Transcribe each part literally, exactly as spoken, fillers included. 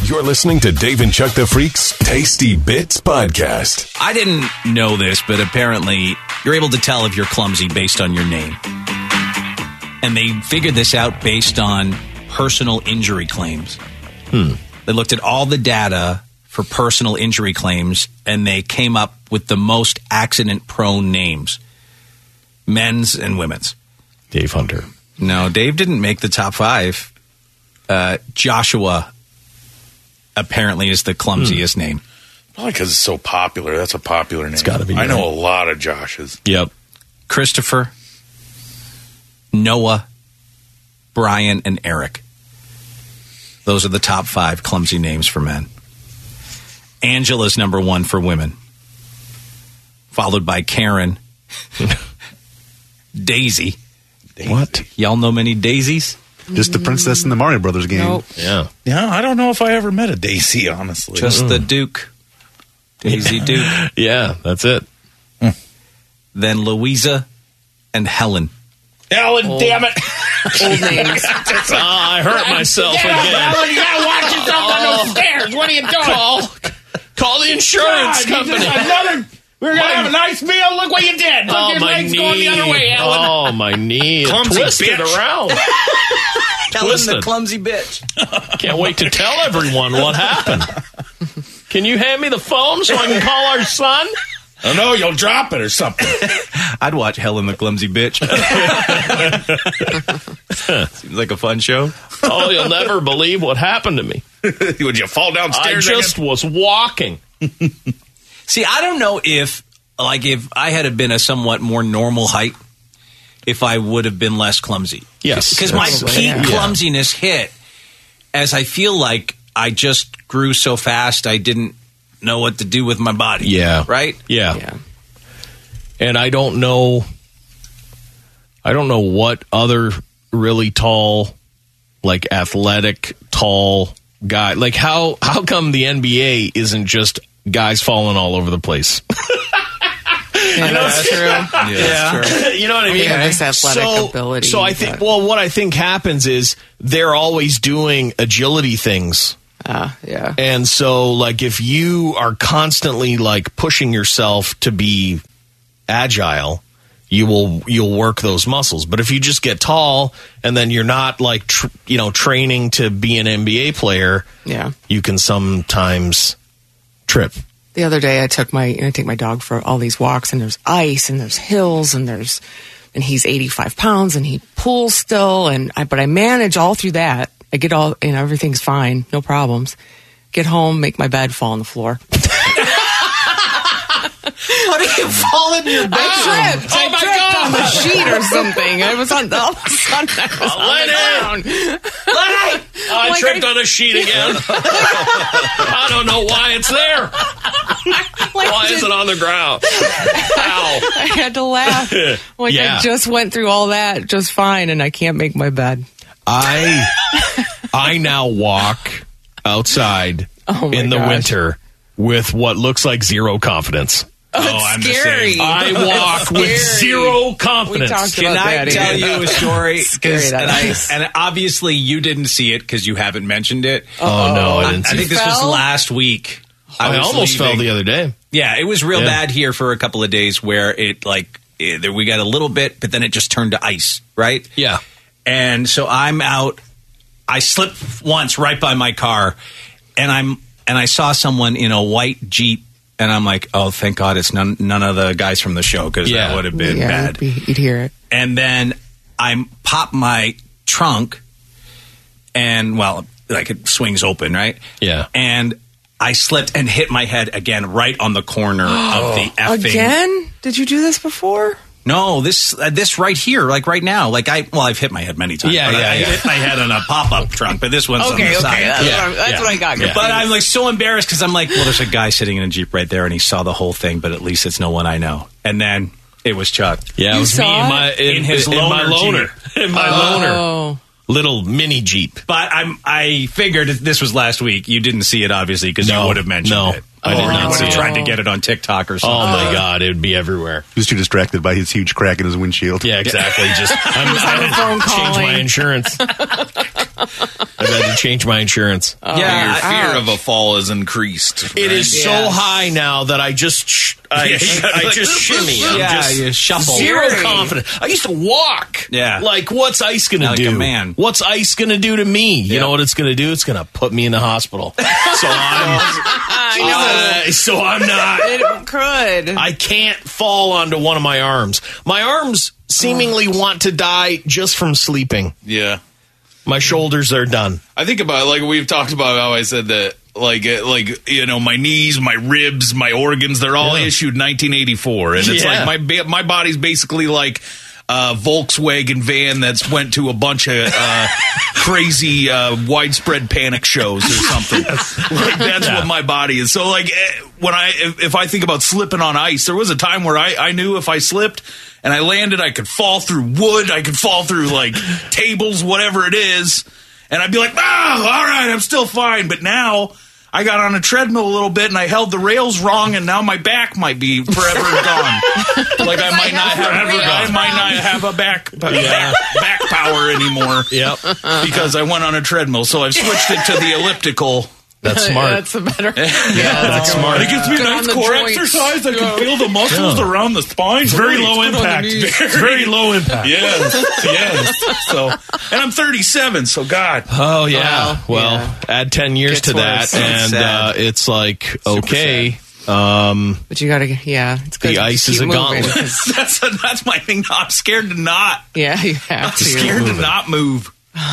You're listening to Dave and Chuck the Freak's Tasty Bits Podcast. I didn't know this, but apparently you're able to tell if you're clumsy based on your name. And they figured this out based on personal injury claims. Hmm. They looked at all the data for personal injury claims, and they came up with the most accident-prone names. Men's and women's. Dave Hunter. No, Dave didn't make the top five. Uh, Joshua apparently is the clumsiest hmm. name. Probably because it's so popular. That's a popular name. It's got to be. I right. know a lot of Joshes. Yep. Christopher, Noah, Brian, and Eric. Those are the top five clumsy names for men. Angela's number one for women. Followed by Karen. Daisy. Daisy. What? Y'all know many Daisies? Just the princess in the Mario Brothers game. Nope. Yeah. Yeah, I don't know if I ever met a Daisy, honestly. Just mm. the Duke. Daisy Duke. Yeah, that's it. Mm. Then Louisa and Helen. Helen, oh. damn it. Old names. oh, I hurt myself yeah, again. Helen, you gotta watch yourself oh. on those stairs. What are you doing? Call, call the insurance God, company. Another... We were going to have a nice meal. Look what you did. Look, oh, your my leg's knee. going the other way, Helen. Oh, my knee. It Clumsy twisted bitch. around. Helen the clumsy bitch. Can't wait to tell everyone what happened. Can you hand me the phone so I can call our son? Oh, no, you'll drop it or something. I'd watch Helen the clumsy bitch. Seems like a fun show. Oh, you'll never believe what happened to me. Would you fall downstairs? I just again? was walking. See, I don't know if, like, if I had been a somewhat more normal height, if I would have been less clumsy. Yes. Because my peak yeah. clumsiness hit as I feel like I just grew so fast I didn't know what to do with my body. Yeah. Right? Yeah. yeah. And I don't know, I don't know what other really tall, like, athletic, tall guy, like, how, how come the N B A isn't just guys falling all over the place? Yeah, that's true. Yeah, yeah. That's true. You know what I mean? They have this athletic so, ability. So I think, well, what I think happens is they're always doing agility things. Uh, yeah. And so, like, if you are constantly, like, pushing yourself to be agile, you will you'll work those muscles. But if you just get tall and then you're not, like, tr- you know, training to be an N B A player, yeah, you can sometimes trip. The other day, I took my I take my dog for all these walks, and there's ice, and there's hills, and there's and he's eighty-five pounds, and he pulls still, and I, but I manage all through that. I get all, you know, everything's fine, no problems. Get home, make my bed, fall on the floor. How did you fall in your bed? I tripped. Oh I my tripped God. on the sheet or something. I was on the, all of a sudden I was Oh, on let the it. ground. Oh, I Like tripped I- on a sheet again. I don't know why it's there. Like, Why is it on the ground? Ow. I had to laugh. Like Yeah. I just went through all that just fine, and I can't make my bed. I I now walk outside Oh my in the gosh. winter with what looks like zero confidence. Oh, it's I'm the scary. same. I walk with Scary. zero We confidence. talked Can about I that, tell yeah. you a story? Scary, 'Cause- that and, I, ice. and obviously you didn't see it because you haven't mentioned it. Oh no, I I, didn't I see think it. this was fell? last week. I, was almost leaving. fell the other day. Yeah, it was real Yeah. bad here for a couple of days where it like it, there- we got a little bit, but then it just turned to ice, right? Yeah. And so I'm out. I slipped once right by my car, and I'm and I saw someone in a white Jeep, and I'm like, oh, thank God it's none none of the guys from the show because Yeah. that would have been yeah, bad. You'd, be, you'd hear it. And then I pop my trunk, and well, like it swings open, right? Yeah. And I slipped and hit my head again right on the corner of the effing. Again? Did you do this before? No, this uh, this right here, like right now. Like I, well, I've hit my head many times. Yeah, but yeah, I, yeah. I hit my head on a pop-up trunk, but this one's on Okay, the okay. side. That's, Yeah, what, I'm, that's yeah. what I got. Yeah. But I'm like so embarrassed because I'm like, well, there's a guy sitting in a Jeep right there, and he saw the whole thing, but at least it's no one I know. And then it was Chuck. Yeah, You it was saw me in my it? in, In his in my loaner loaner. In my loaner. Oh. Little mini Jeep. But I'm I figured this was last week. You didn't see it obviously because No, you would have mentioned no, it. I did Or not you would see have it. tried to get it on TikTok or something. Oh my God, it would be everywhere. He was too distracted by his huge crack in his windshield. Yeah, exactly. Just I'm, I phone had to change calling. my insurance. I had to change my insurance. yeah, Your I- fear of a fall is increased. It right? is so Yes. high now that I just sh- I, Yeah, you gotta I like- just shimmy. I'm Yeah, just you shuffle. Zero Scary. confidence. I used to walk. Yeah. Like, what's ice going to Like do? a man. What's ice going to do to me? You Yeah. know what it's going to do? It's going to put me in the hospital. So I'm. I uh, so I'm not. know. It could. I can't fall onto one of my arms. My arms seemingly want to die just from sleeping. Yeah. My shoulders are done. I think about like we've talked about how I said that like uh, like you know my knees, my ribs, my organs, they're all Yeah. issued nineteen eighty-four, and it's Yeah. like my ba- my body's basically like a Volkswagen van that's went to a bunch of uh, crazy uh, widespread panic shows or something. Like that's what my body is. So like eh, when I if, if I think about slipping on ice, there was a time where I I knew if I slipped and I landed, I could fall through wood, I could fall through like tables, whatever it is. And I'd be like, oh, all right, I'm still fine. But now I got on a treadmill a little bit and I held the rails wrong, and now my back might be forever gone. Like I might not have, I might not have a back back, back power anymore. Yep. Because I went on a treadmill, so I've switched it to the elliptical. That's smart. That's a better. Yeah, that's smart. It gives me a Good on nice the core joints. exercise. I can Yeah. feel the muscles Yeah. around the spine. It's very Great. low It's good on the impact. knees. It's very low impact. Yes, yes. So, and I'm thirty-seven. So, God, Oh yeah. Wow. Well, Yeah. add ten years Gets to that, worse. and Sad. uh, it's like okay. Um, But you gotta, yeah, it's good. The to ice keep is a moving, gauntlet. 'cause- that's that's my thing. Now. I'm scared to not. Yeah, you have I'm to. scared to not move.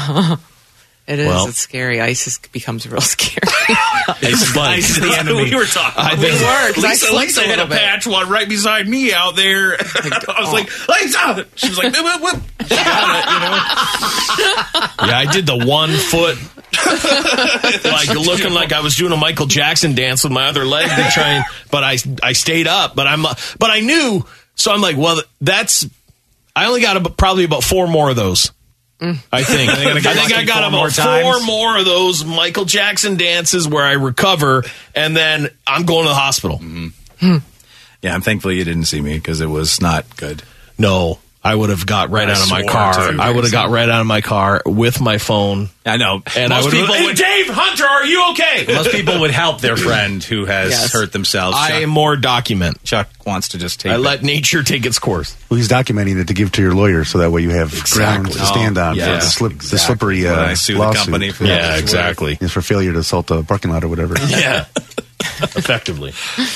It is. Well. It's scary. Ice is, becomes real scary. it's funny. Ice is the enemy. We were talking. I about think- We were, 'cause I Lisa, slipped Lisa a had a little bit. patch one right beside me out there. I was like, Lisa. She was like, whip, whip, whip. She got it, you know. Yeah, I did the one foot, like looking like I was doing a Michael Jackson dance with my other leg to try and, but I I stayed up, but I'm but I knew, so I'm like, well, that's I only got about, probably about four more of those. I think. I think I, lucky got four about more four times. more of those Michael Jackson dances where I recover, and then I'm going to the hospital. Yeah, I'm thankful you didn't see me because it was not good. No, I would have got right I out of my swore car. to. I would have got right out of my car with my phone. I know. And I most would people hey, would. Dave Hunter, are you okay? Most people would help their friend who has Yes. hurt themselves. I Chuck, am more document. Chuck wants to just take. I it. let nature take its course. Well, he's documenting it to give to your lawyer, so that way you have ground to Oh, stand on yeah, for the, slip, the exactly. slippery uh, When I sue the lawsuit. company for Yeah, that. exactly. It's for failure to assault the parking lot or whatever. Yeah, effectively.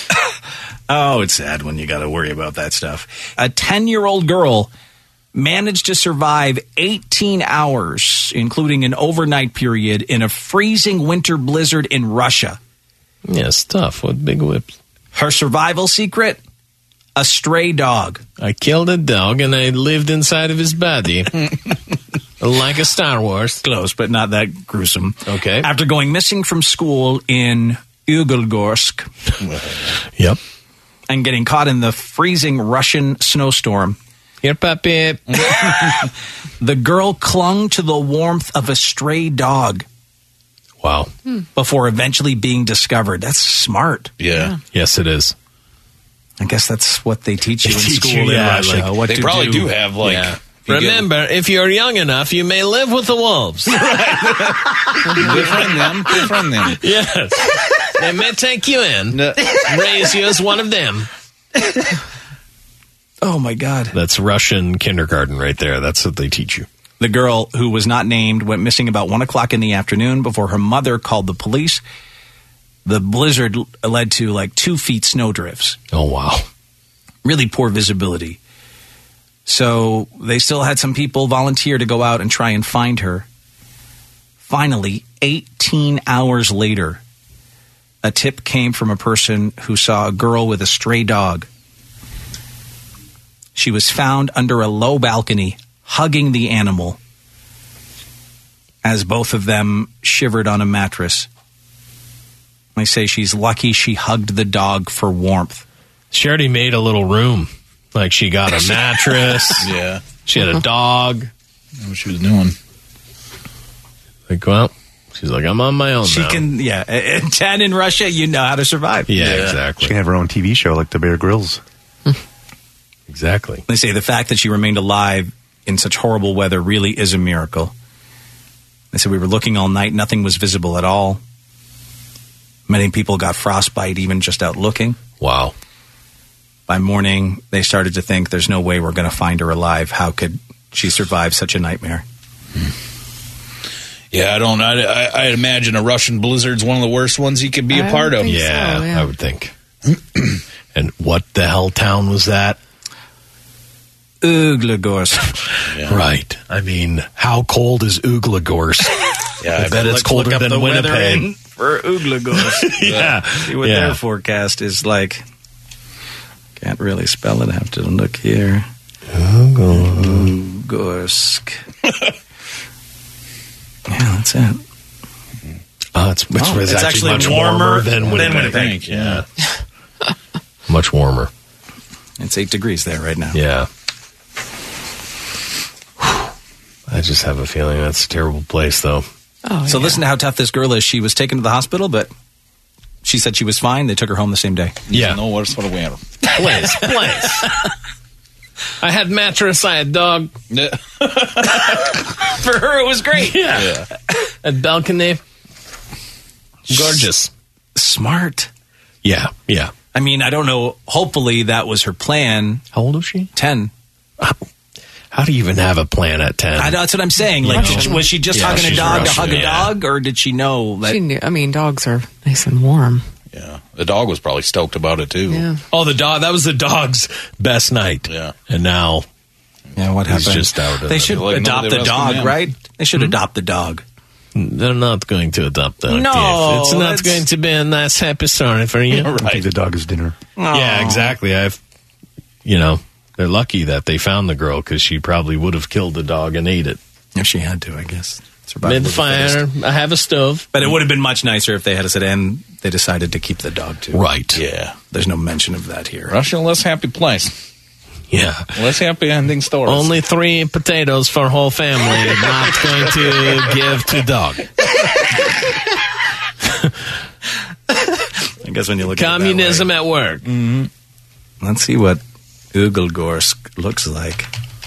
Oh, it's sad when you got to worry about that stuff. A ten-year-old girl managed to survive eighteen hours, including an overnight period, in a freezing winter blizzard in Russia. Yeah, it's tough with big whips. Her survival secret? A stray dog. I killed a dog and I lived inside of his body. Like a Star Wars. Close, but not that gruesome. Okay. After going missing from school in Uglegorsk Yep. and getting caught in the freezing Russian snowstorm, Here, puppy. the girl clung to the warmth of a stray dog Wow. before eventually being discovered. That's smart. Yeah. Yes, it is. I guess that's what they teach you They in teach school you, in yeah, Russia. like, what They to probably do. do have like. Yeah. if you get- Remember, if you're young enough, you may live with the wolves. befriend them. Befriend them. Yes. They may take you in, raise you as one of them. Oh my God. That's Russian kindergarten right there. That's what they teach you. The girl, who was not named, went missing about one o'clock in the afternoon before her mother called the police. The blizzard l- led to like two feet snow drifts. Oh, wow. Really poor visibility. So they still had some people volunteer to go out and try and find her. Finally, eighteen hours later, a tip came from a person who saw a girl with a stray dog. She was found under a low balcony, hugging the animal, as both of them shivered on a mattress. They say she's lucky she hugged the dog for warmth. She already made a little room. Like she got a mattress. Yeah. She had a dog. That's what she was doing. Like, well, she's like, I'm on my own She now. can, yeah. At ten in Russia, you know how to survive. Yeah, Yeah. She exactly. can have her own T V show like the Bear Grylls. Exactly. They say the fact that she remained alive in such horrible weather really is a miracle. They said we were looking all night. Nothing was visible at all. Many people got frostbite even just out looking. Wow. By morning, they started to think there's no way we're going to find her alive. How could she survive such a nightmare? Yeah, I don't. I, I, I imagine a Russian blizzard's one of the worst ones you could be a I part would of. think Yeah, so, yeah. I would think. And what the hell town was that? Uglagorsk. Right. I mean, how cold is Uglagorsk? Yeah, I bet it's colder Look up than the weather Winnipeg. in for Uglagorsk. Yeah. See what Yeah. their forecast is like. Can't really spell it. I have to look here. Uglagorsk. Yeah, that's it. Oh, it's, it's, Oh, it's it's actually, actually much warmer, warmer than than Winnipeg. Winnipeg. Yeah. Much warmer. It's eight degrees there right now. Yeah. I just have a feeling that's a terrible place, though. Oh, So yeah. listen to how tough this girl is. She was taken to the hospital, but she said she was fine. They took her home the same day. Yeah. No worse for the winter. Place, place. I had mattress, I had dog. Yeah. For her, it was great. Yeah. A balcony. Gorgeous. Smart. Yeah, yeah. I mean, I don't know. Hopefully that was her plan. How old was she? ten. How do you even have a plan at ten? I, that's what I'm saying. Like, did she- was she just Yeah, hugging a she's dog to Russian, hug a yeah. dog, or did she know that? She knew, I mean, dogs are nice and warm. Yeah. The dog was probably stoked about it, too. Yeah. Oh, the dog. That was the dog's best night. Yeah. And now Yeah, what he's happened? just out of They it. should Like, adopt nobody the else dog, can right? They should adopt the dog. They're not going to adopt that. No, gift. It's not that's- going to be a nice, happy story for you. Give the dog his dinner. Yeah, exactly. I've, you know, they're lucky that they found the girl because she probably would have killed the dog and ate it. If she had to, I guess. Survival of Mid the fire, fittest. I have a stove. But it would have been much nicer if they had said, and they decided to keep the dog too. Right. Yeah. There's no mention of that here. Russia, less happy place. Yeah. Less happy ending stories. Only three potatoes for whole family. Not going to give to dog. I guess when you look Communism at at work. it that way. Let's see what Uglagorsk looks like.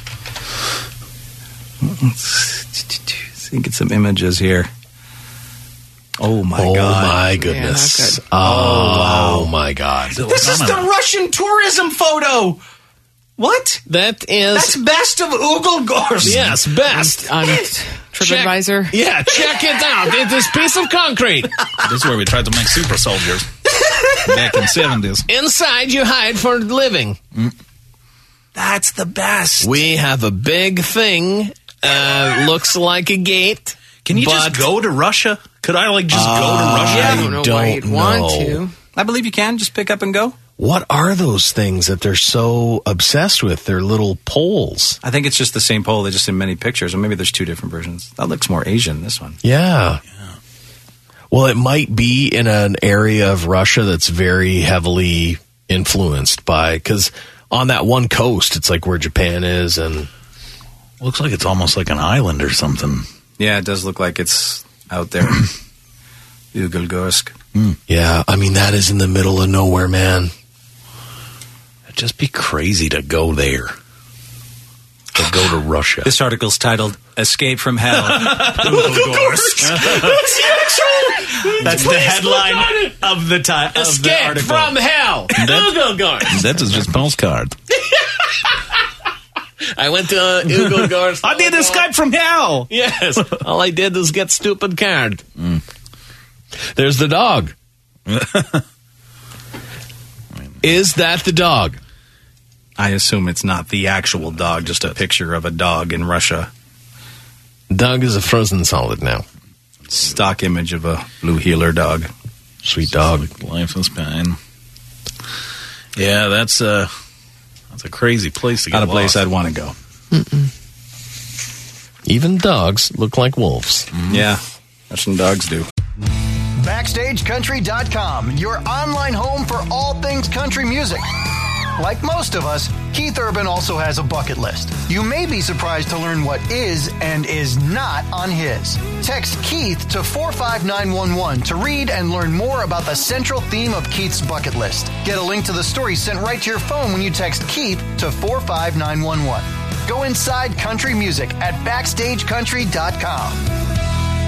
Let's see, get some images here. Oh my oh god! my Yeah, goodness. not good. oh, my God. This is the Russian tourism photo. What? That is. That's best of Uglagorsk. yes, best. On TripAdvisor. Check, yeah, check it out. It is piece of concrete. This is where we tried to make super soldiers back in the seventies. Inside you hide for living. That's the best. We have a big thing. Uh, looks like a gate. Can you but just go to Russia? Could I, like, just go to Russia? I don't know don't why you'd want know. to. I believe you can just pick up and go. What are those things that they're so obsessed with? They're little poles. I think it's just the same pole. They just in many pictures, or maybe there's two different versions. That looks more Asian. This one. Yeah. Well, it might be in an area of Russia that's very heavily influenced by, because on that one coast, it's like where Japan is, and Looks like it's almost like an island or something. Yeah, it does look like it's out there. Uglagorsk. yeah, I mean, that is in the middle of nowhere, man. It'd just be crazy to go there. To go to Russia. This article's titled "Escape from Hell." Uglagorsk. That's the headline of the ti- of the Escape article. from hell. Uglagorsk. That is just postcard. I went to uh, Uglagorsk. I did escape from hell. Yes. All I did was get stupid card. There's the dog. Is that the dog? I assume it's not the actual dog, just a picture of a dog in Russia. Dog is a frozen solid now. Stock image of a blue heeler dog. Sweet dog. Life is pain. Yeah, that's a that's a crazy place to get Not a place lost. I'd want to go. Even dogs look like wolves. Yeah, Russian dogs do. Backstage Country dot com, your online home for all things country music. Like most of us, Keith Urban also has a bucket list. You may be surprised to learn what is and is not on his. Text Keith to four five nine one one to read and learn more about the central theme of Keith's bucket list. Get a link to the story sent right to your phone when you text Keith to four five nine one one. Go inside country music at backstage country dot com.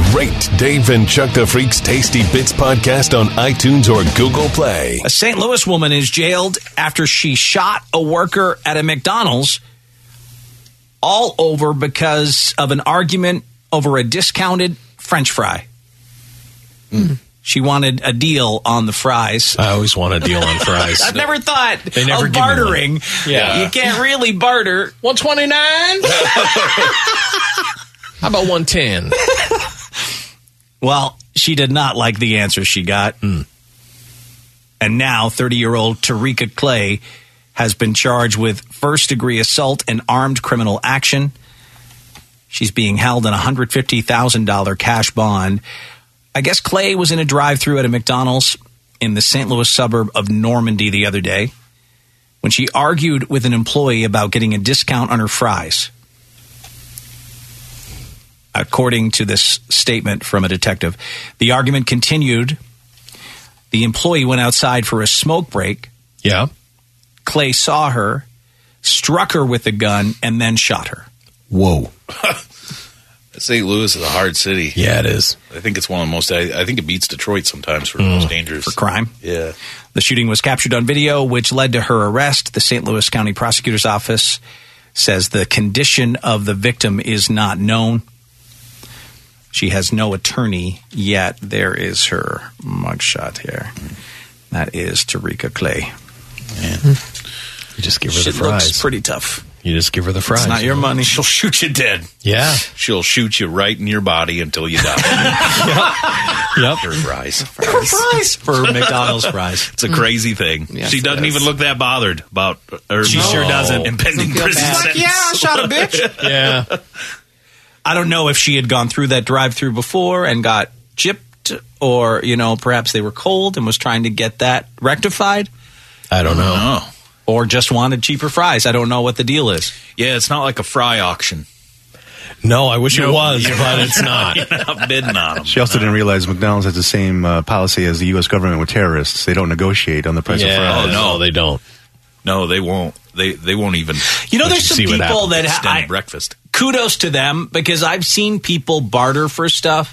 Rate Dave and Chuck the Freak's Tasty Bits podcast on iTunes or Google Play. A Saint Louis woman is jailed after she shot a worker at a McDonald's, all over because of an argument over a discounted French fry. Mm. She wanted a deal on the fries. I always want a deal on fries. I've never thought They never of give me one. bartering. Yeah. You can't really barter. one twenty-nine How about one ten Well, she did not like the answer she got. Mm. And now thirty-year-old Tarika Clay has been charged with first-degree assault and armed criminal action. She's being held in a one hundred fifty thousand dollars cash bond. I guess Clay was in a drive-thru at a McDonald's in the Saint Louis suburb of Normandy the other day when she argued with an employee about getting a discount on her fries. According to this statement from a detective, the argument continued. The employee went outside for a smoke break. Yeah. Clay saw her, struck her with a gun, and then shot her. Whoa. Saint Louis is a hard city. Yeah, it is. I think it's one of the most, I, I think it beats Detroit sometimes for the most dangerous. For crime. Yeah. The shooting was captured on video, which led to her arrest. The Saint Louis County Prosecutor's Office says the condition of the victim is not known. She has no attorney yet. There is her mugshot here. That is Tarika Clay. Man. You just give her She the fries. looks pretty tough. You just give her the fries. It's not your money. She'll shoot you dead. Yeah. She'll shoot you right in your body until you die. Yep. Your fries. For fries. For McDonald's fries. It's a crazy thing. Yes, she it doesn't is. even look that bothered about her. She sure doesn't. Impending Doesn't feel prison bad. sentence. Yeah, I shot a bitch. Yeah. I don't know if she had gone through that drive-through before and got gypped, or, you know, perhaps they were cold and was trying to get that rectified, I don't know. Oh. or just wanted cheaper fries. I don't know what the deal is. Yeah, it's not like a fry auction. No, I wish it No, was, you're but it's not. You're not bidding on them. She also didn't realize McDonald's has the same uh, policy as the U S government with terrorists. They don't negotiate on the price of Yeah, fries. Oh, no, they don't. No, they won't. They they won't even. You know, Let there's you some see what people that extend ha- I, breakfast. kudos to them, because I've seen people barter for stuff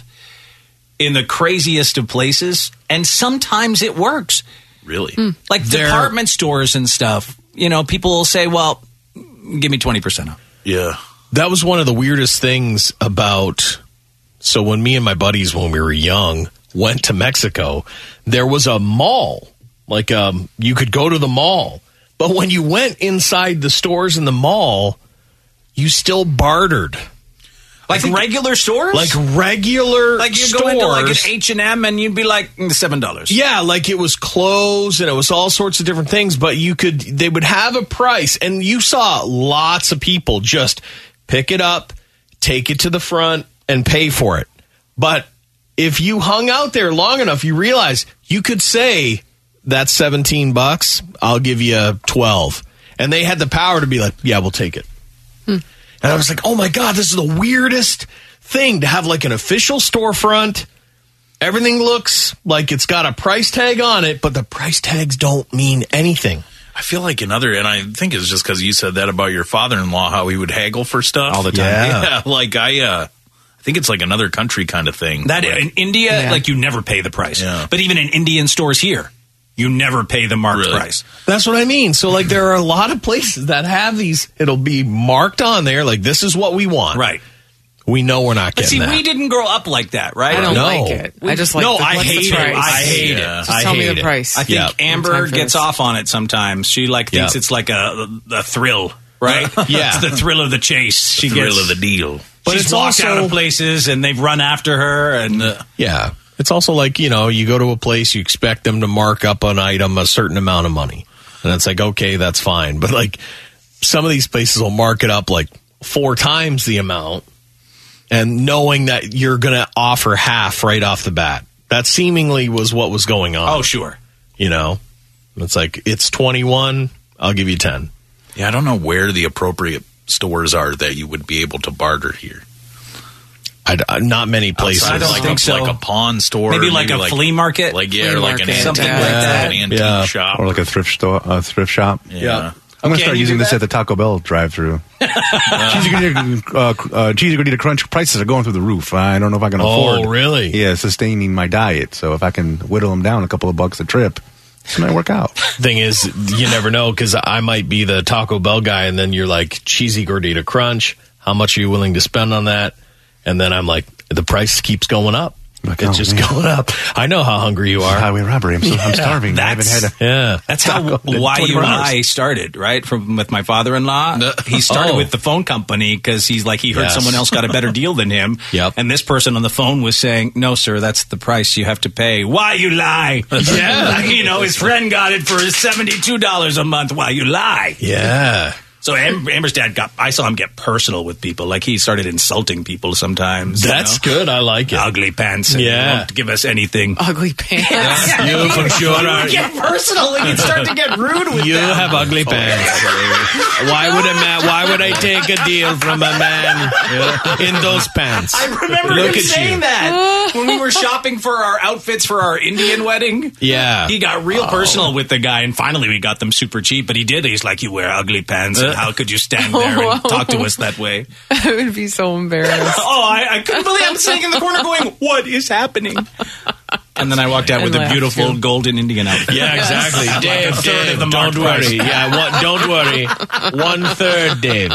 in the craziest of places, and sometimes it works. Really? Like They're- department stores and stuff. You know, people will say, well, give me twenty percent off. Yeah. That was one of the weirdest things about. So when me and my buddies, when we were young, went to Mexico, there was a mall. Like um, you could go to the mall, but when you went inside the stores in the mall, you still bartered. Like regular stores? Like regular Like you stores. go into like an H and M and you'd be like mm, seven dollars. Yeah, like it was clothes and it was all sorts of different things, but you could, they would have a price, and you saw lots of people just pick it up, take it to the front, and pay for it. But if you hung out there long enough, you realize you could say, that's seventeen bucks, I'll give you twelve. And they had the power to be like, yeah, we'll take it. Hmm. And I was like, oh my God, this is the weirdest thing to have like an official storefront. Everything looks like it's got a price tag on it, but the price tags don't mean anything. I feel like another, and I think it's just because you said that about your father-in-law, how he would haggle for stuff All the time. Yeah. Yeah, like I, uh, I think it's like another country kind of thing. That Like, in India, Yeah. like you never pay the price. Yeah. But even in Indian stores here, you never pay the marked Really? price. That's what I mean. So like there are a lot of places that have these, it'll be marked on there, like this is what we want. Right. We know we're not But getting see, that. we didn't grow up like that, right? I don't No. like it. I just like No, the, I what's hate the it. price? I hate it. Yeah. Just I tell me hate the it. price. I think Yeah. Amber Time for gets this. off on it sometimes. She like thinks Yeah. it's like a, a thrill, right? Yeah. It's the thrill of the chase. She thrill gets, of the deal. But she's it's walked also- out of places and they've run after her, and uh, Yeah. It's also like, you know, you go to a place, you expect them to mark up an item a certain amount of money. And it's like, okay, that's fine. But like some of these places will mark it up like four times the amount, and knowing that you're going to offer half right off the bat. That seemingly was what was going on. oh sure. You know, it's like, it's twenty-one, I'll give you ten. Yeah, I don't know where the appropriate stores are that you would be able to barter here. I, I- not many places. Outside I don't like think a, so. like a pawn store, Maybe like a flea market? like yeah, Flea or like an market, antique, something yeah. like that. an antique Yeah. shop, Or like a thrift store, a thrift shop. yeah. I'm going to Okay, start you using do this that? at the Taco Bell drive-thru. cheesy, gordita, uh, uh, cheesy gordita crunch prices are going through the roof. I don't know if I can Oh, afford. really? Yeah, sustaining my diet. So if I can whittle them down a couple of bucks a trip, this might work out. Thing is, you never know, because I might be the Taco Bell guy, and then you're like, cheesy gordita crunch. How much are you willing to spend on that? And then I'm like, the price keeps going up. Like, it's oh, just man. going up. I know how hungry you are. Highway robbery. I'm, so, I'm starving. I haven't that's- had a. Yeah. That's how Taco in Why You twenty-four hours. Lie started, right? From with my father-in-law. He started Oh. with the phone company because he's like he heard Yes. someone else got a better deal than him. Yep. And this person on the phone was saying, "No, sir, that's the price you have to pay. Why you lie? Yeah. Like, you know, his friend got it for seventy-two dollars a month. Why you lie? Yeah. So Am- Amber's dad got. I saw him get personal with people. Like he started insulting people sometimes. you That's know? good. I like it. Ugly pants. And Yeah. won't give us anything. Ugly pants. You for sure He are. would get personal. Like he'd start to get rude with You them. have ugly pants. Why would a man? Why would I take a deal from a man in those pants? I remember Look him at saying you. that when we were shopping for our outfits for our Indian wedding. Yeah. He got real personal with the guy, and finally we got them super cheap. But he did. He's like, "You wear ugly pants, and how could you stand there and talk to us that way?" I would be so embarrassed. Oh, I, I couldn't believe I'm sitting in the corner going, "What is happening?" And then I walked out And with a laughed, beautiful too. golden Indian outfit. Yeah, exactly. Like a Dave, third Dave, of the don't marked price. worry. Yeah, one, don't worry. One third, Dave.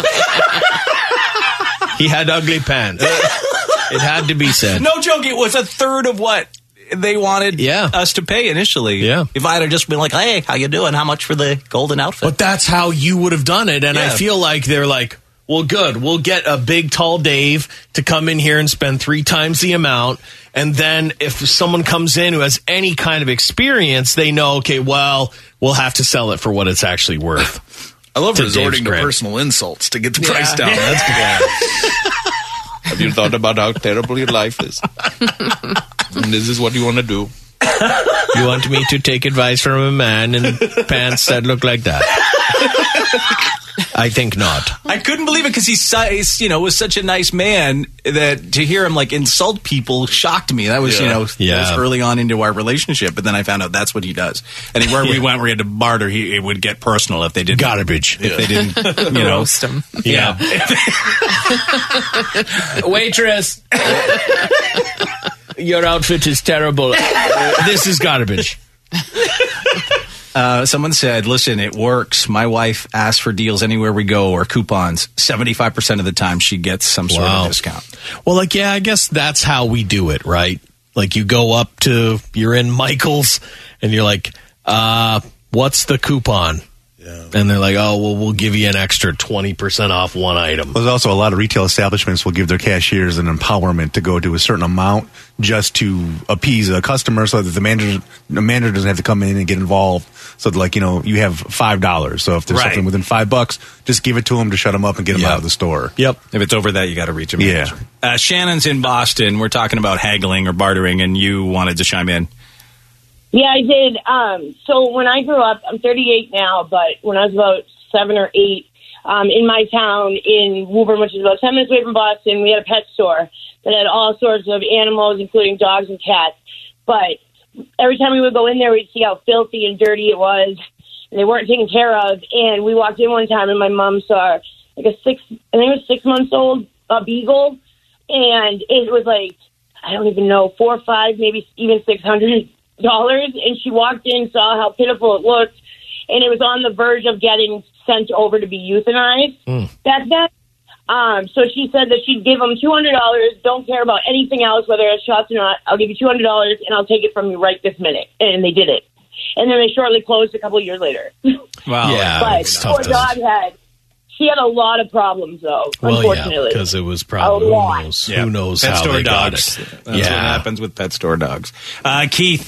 He had ugly pants. It had to be said. No joke, it was a third of what they wanted Yeah. us to pay initially. Yeah. If I had just been like, "Hey, how you doing? How much for the golden outfit?" But that's how you would have done it. And I Yeah. feel like they're like, well, good. We'll get a big, tall Dave to come in here and spend three times the amount. And then if someone comes in who has any kind of experience, they know, okay, well, we'll have to sell it for what it's actually worth. I love To resorting Dave's to credit. personal insults to get the price down. Yeah. That's good. Have you thought about how terrible your life is? And this is what you want to do. You want me to take advice from a man in pants that look like that? I think not. I couldn't believe it because he's, su- he's, you know, was such a nice man that to hear him like insult people shocked me. That was, you Yeah. know, that Yeah. was early on into our relationship. But then I found out that's what he does. And where we went, we had to barter. He it would get personal if they didn't. Garbage. If they didn't, you know. Roast him. Yeah. Waitress. Your outfit is terrible. This is garbage. Uh, someone said, "Listen, it works. My wife asks for deals anywhere we go or coupons. seventy-five percent of the time she gets some sort Wow. of discount." Well, like, yeah, I guess that's how we do it, right? Like, you go up to, you're in Michael's, and you're like, uh, what's the coupon? Yeah. And they're like, oh, well, we'll give you an extra twenty percent off one item. There's also a lot of retail establishments will give their cashiers an empowerment to go to a certain amount just to appease a customer so that the manager, the manager doesn't have to come in and get involved. So, that, like, you know, you have five dollars. So if there's Right. something within five bucks, just give it to them to shut them up and get them Yeah. out of the store. Yep. If it's over that, you got to reach a Yeah. manager. Uh, Shannon's in Boston. We're talking about haggling or bartering, and you wanted to chime in. Yeah, I did. Um, so when I grew up, I'm thirty-eight now, but when I was about seven or eight, um, in my town in Woburn, which is about ten minutes away from Boston, we had a pet store that had all sorts of animals, including dogs and cats. But every time we would go in there, we'd see how filthy and dirty it was, and they weren't taken care of. And we walked in one time, and my mom saw like a six, I think it was six months old, a beagle, and it was like, I don't even know, four or five, maybe even six hundred dollars. And she walked in, saw how pitiful it looked, and it was on the verge of getting sent over to be euthanized. Mm. That's that. Um, so she said that she'd give them two hundred dollars, don't care about anything else, whether it's shots or not. I'll give you two hundred dollars, and I'll take it from you right this minute. And they did it. And then they shortly closed a couple of years later. Wow. Yeah. but it's tough poor to- dog had, she had a lot of problems, though, Well, yeah, unfortunately. because it was probably, A who lot. knows, Yeah. who knows pet how store they got dogs. it. That's Yeah. what happens with pet store dogs. Uh, Keith,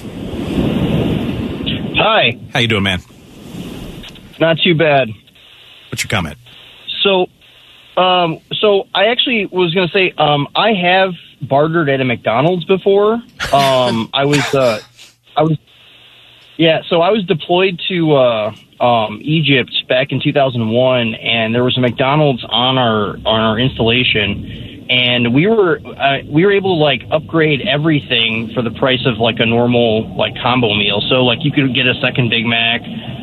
Hi. how you doing, man? Not too bad. What's your comment? So, um, so I actually was going to say, um, I have bartered at a McDonald's before. Um, I was, uh, I was, yeah. So I was deployed to uh, um, Egypt back in two thousand one, and there was a McDonald's on our on our installation, and we were uh, we were able to like upgrade everything for the price of like a normal like combo meal. So like you could get a second Big Mac.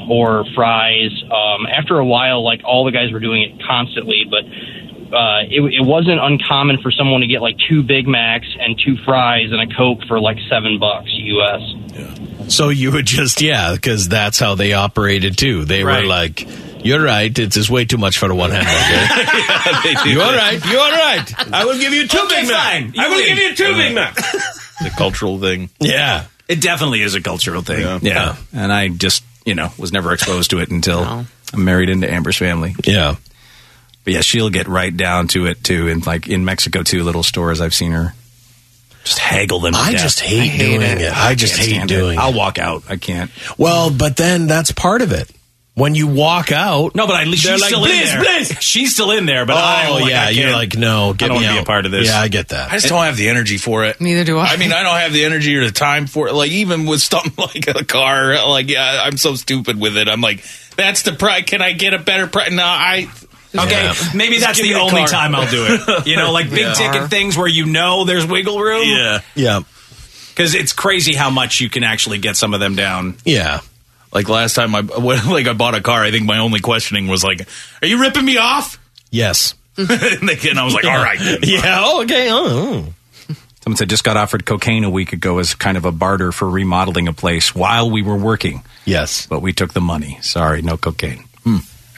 or fries. Um, after a while, like all the guys were doing it constantly, but uh, it, it wasn't uncommon for someone to get like two Big Macs and two fries and a Coke for like seven bucks U S. So you would just, yeah, because that's how they operated too. They Right. were like, you're right, it's, it's way too much for a one hamburger. Yeah, You're right, you're right. I will give you two Okay, Big Macs. fine. I You will win. give you two Big Macs. the cultural thing. Yeah. It definitely is a cultural thing. Yeah. Yeah. And I just, you know, was never exposed to it until I'm married into Amber's family. Yeah. But yeah, she'll get right down to it too. And like in Mexico too, little stores, I've seen her just haggle them to I death. just hate, hate doing it. it. I just can't hate stand doing it. it. I'll walk out. I can't. Well, but then that's part of it. When you walk out, No, but at least they're she's like, still "Please, in there. please." She's still in there, but oh I'm like, yeah, I you're can't- like, no, get I don't me wanna be out. a part of this. Yeah, I get that. I just don't have the energy for it. Neither do I. I mean, I don't have the energy or the time for it. Like, even with something like a car, like, yeah, I'm so stupid with it. I'm like, that's the price. Can I get a better price? No, I. Okay, Yeah. maybe Just that's give the me the only car. time I'll do it. You know, like big Yeah. ticket things where you know there's wiggle room. Yeah. Yeah, Because it's crazy how much you can actually get some of them down. yeah. Like last time I, when, like I bought a car, I think my only questioning was like, are you ripping me off? Yes. and, they, and I was like, all right. then. Yeah. Oh, okay. Oh. Someone said just got offered cocaine a week ago as kind of a barter for remodeling a place while we were working. Yes. But we took the money. Sorry, no cocaine. Hmm.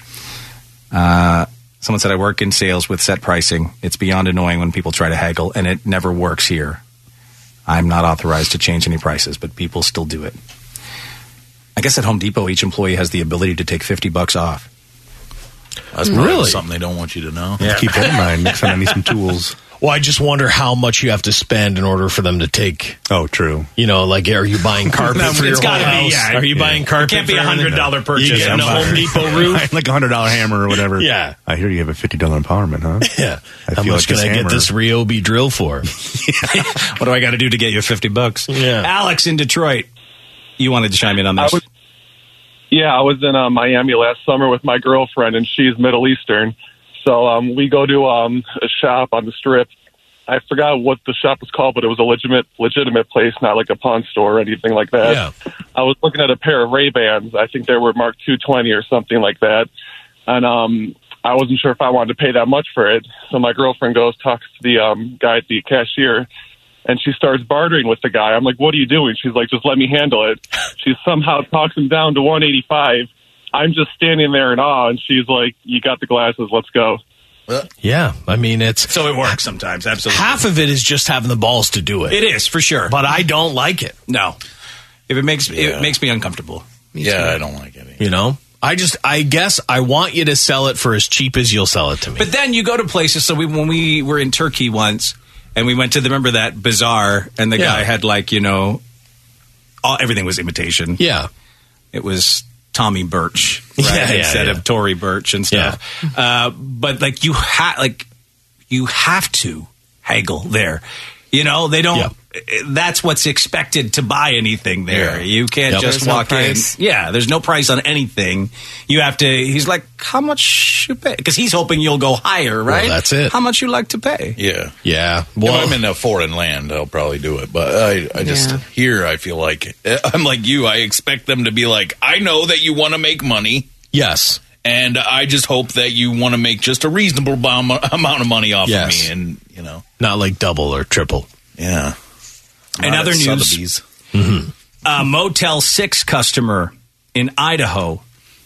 Uh, someone said I work in sales with set pricing. It's beyond annoying when people try to haggle, and it never works here. I'm not authorized to change any prices, but people still do it. I guess at Home Depot, each employee has the ability to take fifty bucks off. That's probably Really? something they don't want you to know. Keep that in mind. Next time I need some tools. Well, I just wonder how much you have to spend in order for them to take. Oh, true. You know, like, are you buying carpet No, for it's your whole gotta be, house? yeah. Are you Yeah. buying carpet? It can't be for a everything? hundred dollar purchase. You getting a I'm Home Depot roof? Like a hundred dollar hammer or whatever. Yeah. I hear you have a fifty dollar empowerment, huh? Yeah. I How feel much like can I this get hammer- this Ryobi drill for? What do I got to do to get you fifty bucks? Yeah. Alex in Detroit, you wanted to chime in on I this. was, yeah, I was in uh, Miami last summer with my girlfriend, and she's Middle Eastern. So um, we go to um, a shop on the Strip. I forgot what the shop was called, but it was a legitimate legitimate place, not like a pawn store or anything like that. Yeah. I was looking at a pair of Ray-Bans. I think they were Mark two twenty or something like that. And um, I wasn't sure if I wanted to pay that much for it. So my girlfriend goes, talks to the um, guy at the cashier, and she starts bartering with the guy. I'm like, what are you doing? She's like, just let me handle it. She somehow talks him down to one eighty-five. I'm just standing there in awe, and she's like, you got the glasses, let's go. Yeah. I mean, it's So it works sometimes, absolutely. half of it is just having the balls to do it. It is, for sure. But I don't like it. No. If it makes Yeah. it makes me uncomfortable. Yeah, I don't like it. You know? I just, I guess I want you to sell it for as cheap as you'll sell it to me. But then you go to places. So we, when we were in Turkey once, and we went to the remember that bazaar, and the Yeah. guy had like you know, all, everything was imitation. yeah. It was Tommy Birch, right? Yeah, yeah, instead yeah. of Tory Birch and stuff. Uh, but like you have, like you have to haggle there. You know, they don't. Yeah. That's what's expected to buy anything there. Yeah. You can't Yep. just There's no walk in. price. Yeah, there's no price on anything. You have to. He's like, how much you pay? Because he's hoping you'll go higher, right? that's it. How much you like to pay? Yeah. Yeah. Well, Well, if I'm in a foreign land, I'll probably do it. But I, I just Yeah. here, I feel like I'm like you. I expect them to be like, I know that you want to make money, yes. and I just hope that you want to make just a reasonable bom- amount of money off Yes. of me. And you know, Not like double or triple. yeah. And Not other at news. Sotheby's. A Motel six customer in Idaho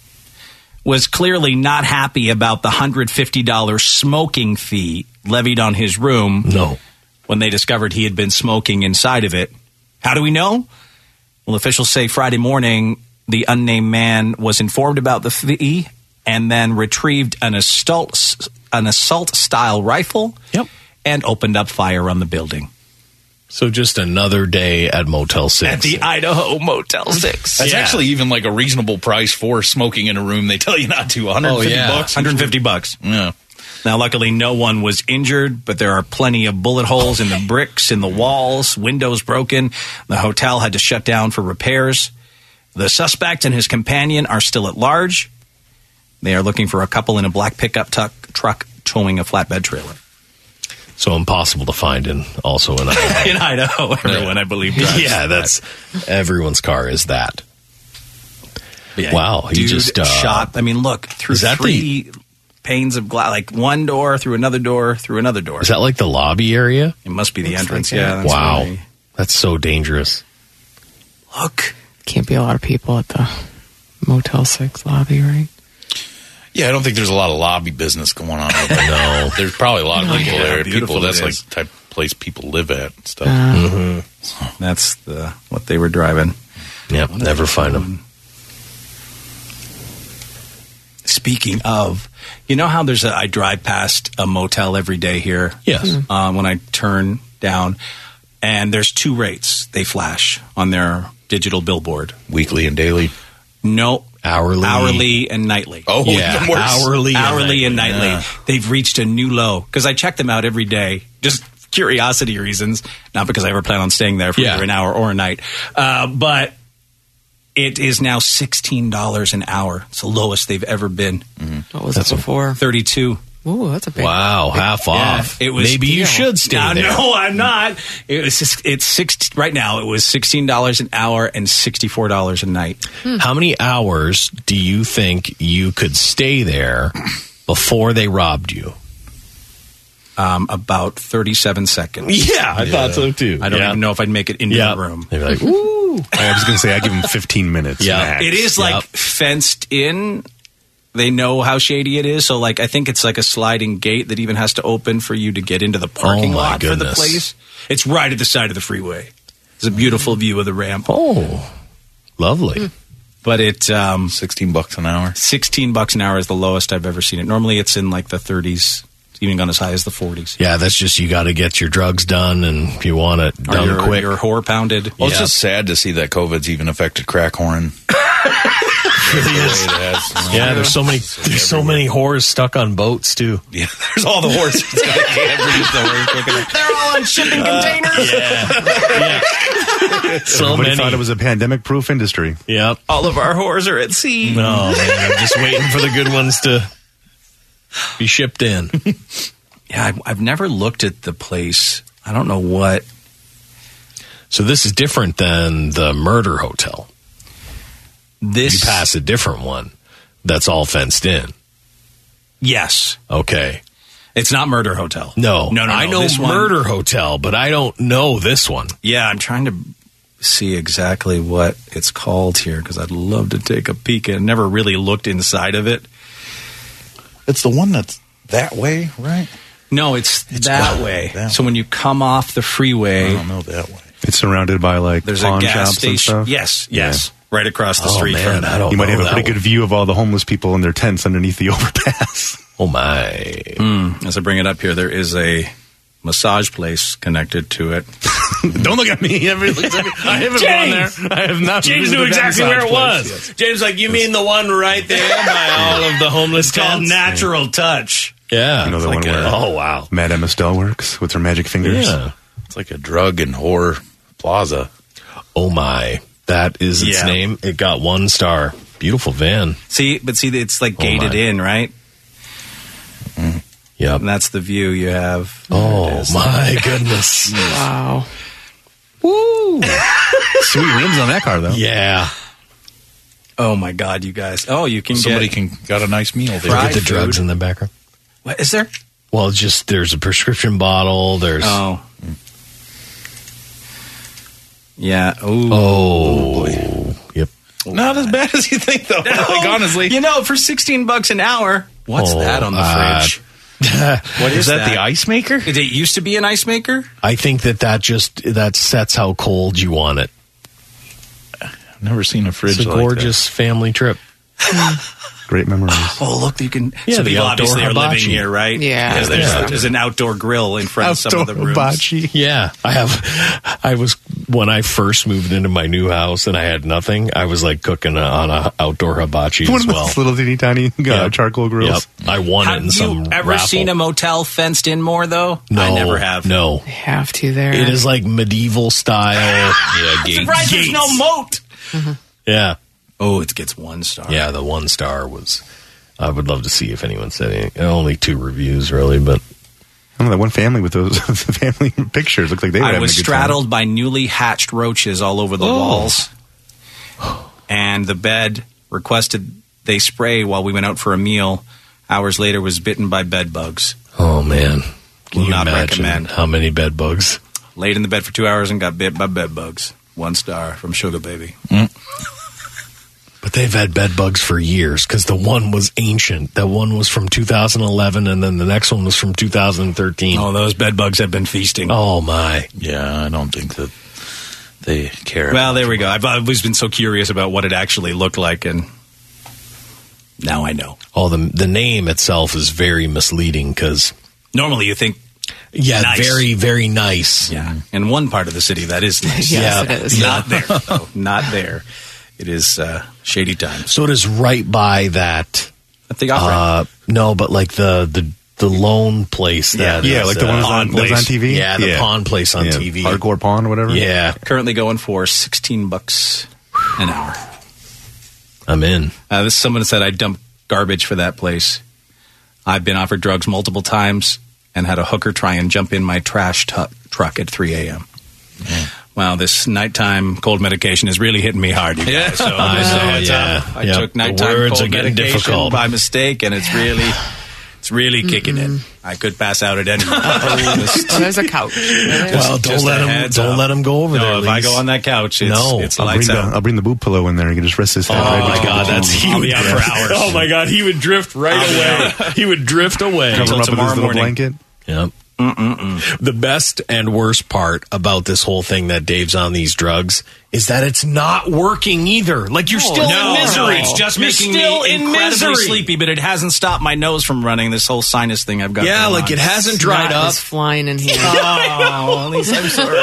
was clearly not happy about the one hundred fifty dollars smoking fee levied on his room No. when they discovered he had been smoking inside of it. How do we know? Well, officials say Friday morning the unnamed man was informed about the fee and then retrieved an assault an assault style rifle Yep. and opened up fire on the building. So just another day at Motel six. At the Idaho Motel six. That's Yeah. actually even like a reasonable price for smoking in a room. They tell you not to. one hundred fifty Oh, yeah. bucks. one hundred fifty bucks. Yeah. Now, luckily, no one was injured, but there are plenty of bullet holes in the bricks, in the walls, windows broken. The hotel had to shut down for repairs. The suspect and his companion are still at large. They are looking for a couple in a black pickup tuck, truck towing a flatbed trailer. So impossible to find in also in Idaho. In Idaho, everyone, I believe, drives Yeah, that. that's everyone's car is that. Yeah, Wow, he dude just, uh, shot. I mean, look through is that three panes of glass, like one door through another door through another door. Is that like the lobby area? It must be the Looks entrance. like it. Yeah. That's Wow, where they- that's so dangerous. Look. Can't be a lot of people at the Motel six lobby, right? Yeah, I don't think there's a lot of lobby business going on over there. No. There's probably a lot of Oh, people yeah, there. beautiful People, that's it like is. the type of place people live at and stuff. Uh, That's the what they were driving. Yep, never find them. Speaking of, you know how there's a I drive past a motel every day here. Yes. Um, when I turn down, and there's two rates they flash on their digital billboard. Weekly and daily. No, Hourly. hourly and nightly. Oh, Yeah, even worse. hourly. hourly and nightly. Yeah. They've reached a new low because I check them out every day, just curiosity reasons, not because I ever plan on staying there for Yeah. either an hour or a night. Uh, but it is now sixteen dollars an hour. It's the lowest they've ever been. what was it before? thirty-two. Ooh, that's a big. Wow, half off. Yeah, it was Maybe you deal. should stay No, there. no, I'm not. It was just, it's six right now. It was sixteen dollars an hour and sixty-four dollars a night. How many hours do you think you could stay there before they robbed you? Um, about thirty-seven seconds. Yeah, I thought so too. I don't Yeah. even know if I'd make it into Yeah. the room. They're like, ooh. I was going to say, I give them fifteen minutes. Yeah. max. It is like Yep. fenced in. They know how shady it is, so like I think it's like a sliding gate that even has to open for you to get into the parking Oh, my lot for the goodness. place. It's right at the side of the freeway. It's a beautiful view of the ramp, Oh, lovely. but it um, sixteen bucks an hour. sixteen bucks an hour is the lowest I've ever seen it. Normally, it's in like the thirties, it's even gone as high as the forties. Yeah, that's just you got to get your drugs done, and you want it Or done your, quick. your whore pounded. Well, it's Yeah. just sad to see that COVID's even affected crack whoring. really is. Yeah, there's so many. There's so many whores stuck on boats too. Yeah, there's all the horses. I can't produce the horse quick enough. They're all on shipping containers. Yeah, yeah. So Everybody many. thought it was a pandemic-proof industry. Yep. All of our whores are at sea. No, man, I'm just waiting for the good ones to be shipped in. Yeah, I've, I've never looked at the place. I don't know what. So this is different than the murder hotel. This You pass a different one that's all fenced in. Yes, Okay. it's not Murder Hotel. No, no, no. I no. know This one- murder hotel, but I don't know this one. Yeah, I'm trying to see exactly what it's called here because I'd love to take a peek. I never really looked inside of it. It's the one that's that way, right? No, it's, that wow, way. that so when you come off the freeway, I don't know that way. It's surrounded by like there's pawn a gas shops and station. stuff. Yes, yes, right across the Oh, street man, from that. I don't You might know have a that pretty one. good view of all the homeless people in their tents underneath the overpass. Oh my! Mm, as I bring it up here, there is a massage place connected to it. Don't look at me. Everybody looks at me. I haven't James! gone there. I have not. James visited knew that exactly where it massage was. place. James, like, you mean the one right there by all of the homeless tents? Natural Touch. Yeah. You know the It's one like where a- oh wow. Mad Emma Stell works with her magic fingers. Yeah. It's like a drug and whore plaza. Oh my! That is its Yeah. name. It got one star. Beautiful van. See, but see, it's like Oh, gated my. in, right? Yep. And that's the view you have. There Oh it is. my goodness. Wow. Woo! Sweet rims on that car, though. Yeah. Oh my God, you guys! Oh, you can Somebody get. can got a nice meal there. Fried Look at the food. drugs in the background. What is there? Well, it's just there's a prescription bottle. There's Oh. Yeah. Ooh. oh, yep. Not as bad as you think, though. Like, honestly. You know, for sixteen bucks an hour, what's Oh, that on the uh, fridge? What is, Is that, the ice maker? Did it used to be an ice maker? I think that that just that sets how cold you want it. I've never seen a fridge It's a like gorgeous family trip. Great memories. Oh, look, you can. Yeah, so the people outdoor obviously are living hibachi. here, right? Yeah. Because there's, Yeah. there's an outdoor grill in front of some of the Outdoor rooms. hibachi. Yeah, I have. I was when I first moved into my new house and I had nothing. I was like cooking on a outdoor hibachi One as of well. those little teeny tiny uh, Yep. charcoal grills. Yep, I won it Have in some you ever raffle. seen a motel fenced in more though? No, I never have. No, They have to there. it is like medieval style. Yeah, gates. Surprised there's no moat. Yeah, Oh, it gets one star. yeah. The one star was. I would love to see if anyone said anything. Only two reviews, really, but I don't know, that one family with those family pictures looked like they were I having was a good straddled time. by newly hatched roaches all over the Oh. walls, and the bed requested they spray while we went out for a meal. Hours later, was bitten by bed bugs. Oh, man. Can Will you not imagine recommend. how many bed bugs? Laid in the bed for two hours and got bit by bed bugs. One star from Sugar Baby. Mm. But they've had bed bugs for years because the one was ancient. That one was from two thousand eleven, and then the next one was from two thousand thirteen. Oh, those bed bugs have been feasting. Oh, my. Yeah, I don't think that they care. Well, there we go. I've always been so curious about what it actually looked like, and now I know. Oh, the the name itself is very misleading because normally you think, yeah, nice. very, very nice. Yeah, in one part of the city that is nice. Yes, yeah, it is. Not there, though. Not there. It is uh, shady times. So it is right by that. At the opera. Uh, no, but like the the the loan place. That yeah, is, like the uh, one that's on, that's on T V. Yeah, the yeah. pawn place on yeah. T V. Hardcore pawn or whatever. Yeah, Currently going for sixteen bucks an hour. I'm in. Uh, this someone said I dumped garbage for that place. I've been offered drugs multiple times and had a hooker try and jump in my trash tu- truck at three a.m. Mm. Wow, this nighttime cold medication is really hitting me hard, you guys. Yeah. So I just a know, heads yeah. up. I Yep. took The nighttime words cold are getting medication difficult. by mistake, and it's really, it's really kicking in. I could pass out at any moment. Oh, there's a couch. Well, don't just let a him. heads Don't up. let him go over No, there. if I Lise. go on that couch, it's, No. it's I'll bring, lights the, out. I'll bring the boob pillow in there. You can just rest his head. Oh right my between God, the that's bones. he I'll would be out drift. for hours. Oh my God, he would drift right I'll be away. He would drift away. Cover him up with tomorrow his little morning. blanket. Yep. The best and worst part about this whole thing that Dave's on these drugs is that it's not working either. Like you're still no, in misery. no, it's just You're making still me in incredibly misery. sleepy, but it hasn't stopped my nose from running. This whole sinus thing I've got. Yeah, going like on. it hasn't dried Snot up. is flying in here. Oh, at least I'm sorry.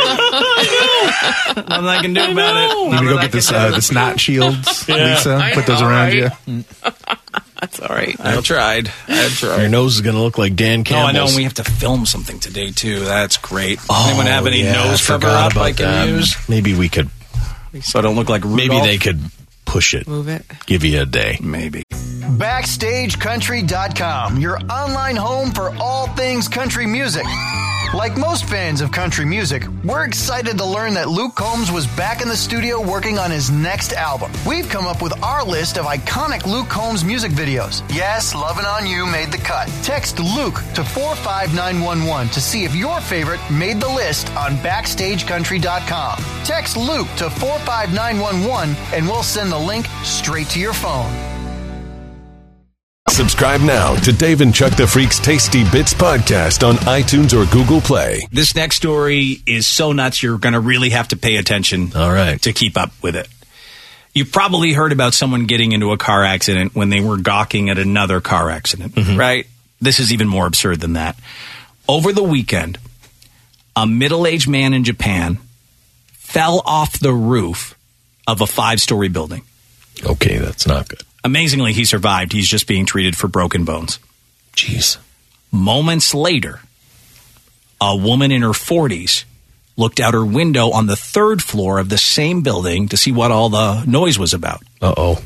Nothing I can do about it. You need to Nothing go I get this, can uh, do. the snot shields, Yeah. Lisa. I Put those know, around right? you. That's all right. I tried. I tried. Your nose is going to look like Dan No, Campbell's. I know. And we have to film something today too. That's great. Oh, Anyone have any yeah, nose I cover forgot up about I can that. use Maybe we could. so I don't look like Rudolph? Maybe they could push it. Move it. Give you a day. Maybe. Backstage Country dot com, your online home for all things country music. Like most fans of country music, we're excited to learn that Luke Combs was back in the studio working on his next album. We've come up with our list of iconic Luke Combs music videos. Yes, Lovin' On You made the cut. Text Luke to four five nine one one to see if your favorite made the list on Backstage Country dot com. Text Luke to four five nine one one and we'll send the link straight to your phone. Subscribe now to Dave and Chuck the Freak's Tasty Bits podcast on iTunes or Google Play. This next story is so nuts, you're going to really have to pay attention All right. to keep up with it. You've probably heard about someone getting into a car accident when they were gawking at another car accident, right? This is even more absurd than that. Over the weekend, a middle-aged man in Japan fell off the roof of a five-story building. Okay, that's not good. Amazingly, he survived. He's just being treated for broken bones. Jeez. Moments later, a woman in her forties looked out her window on the third floor of the same building to see what all the noise was about. Uh-oh.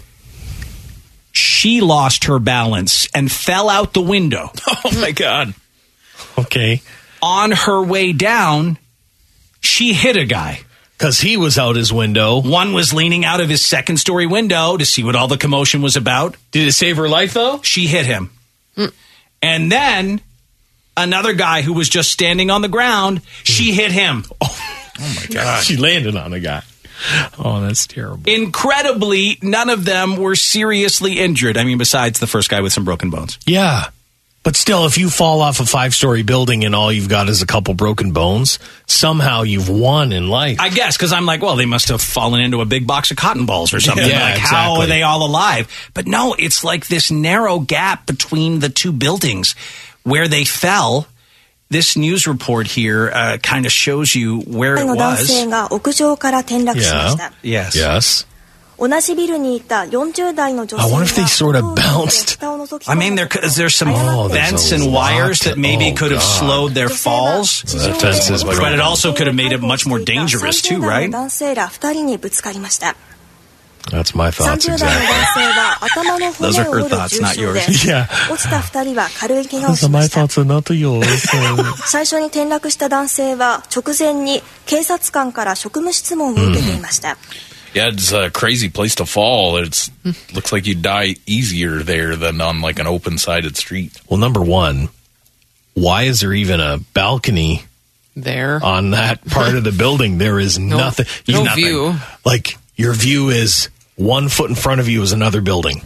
She lost her balance and fell out the window. Oh, my God. Okay. On her way down, she hit a guy. Because he was out his window. One was leaning out of his second story window to see what all the commotion was about. Did it save her life, though? She hit him. And then another guy who was just standing on the ground, she hit him. Oh, my God. She landed on a guy. Oh, that's terrible. Incredibly, none of them were seriously injured. I mean, besides the first guy with some broken bones. Yeah. But still, if you fall off a five-story building and all you've got is a couple broken bones, somehow you've won in life. I guess, because I'm like, well, they must have fallen into a big box of cotton balls or something. Yeah, like, how exactly. are they all alive? But no, it's like this narrow gap between the two buildings where they fell. This news report here uh, kind of shows you where it の男 was. 性が屋上から転落しました。 Yes. Yes. 同じビルにいたよんじゅう代の女性 I が wonder if they sort of bounced. I mean, there is there some Oh, there's vents a and wires lot. that maybe Oh, could have God. slowed their falls. That fence is But it also could have made it much more dangerous too, さんじゅう代 right? の男性らふたりにぶつかりました。 That's my さん thoughts じゅう代の exactly. 男性は頭の Those 骨 are を her 折る thoughts, 重 not 傷で yours. Yeah. 落ちたふたりは軽い怪我を Those し are ま my した。 thoughts and not yours. 最初に転落した男性は直前に警察官から職務質問を受けていました。 Yeah, it's a crazy place to fall. It's looks like you die easier there than on like an open-sided street. Well, number one, why is there even a balcony there on that part of the building? There is no, nothing. No nothing. view. Like, your view is one foot in front of you is another building.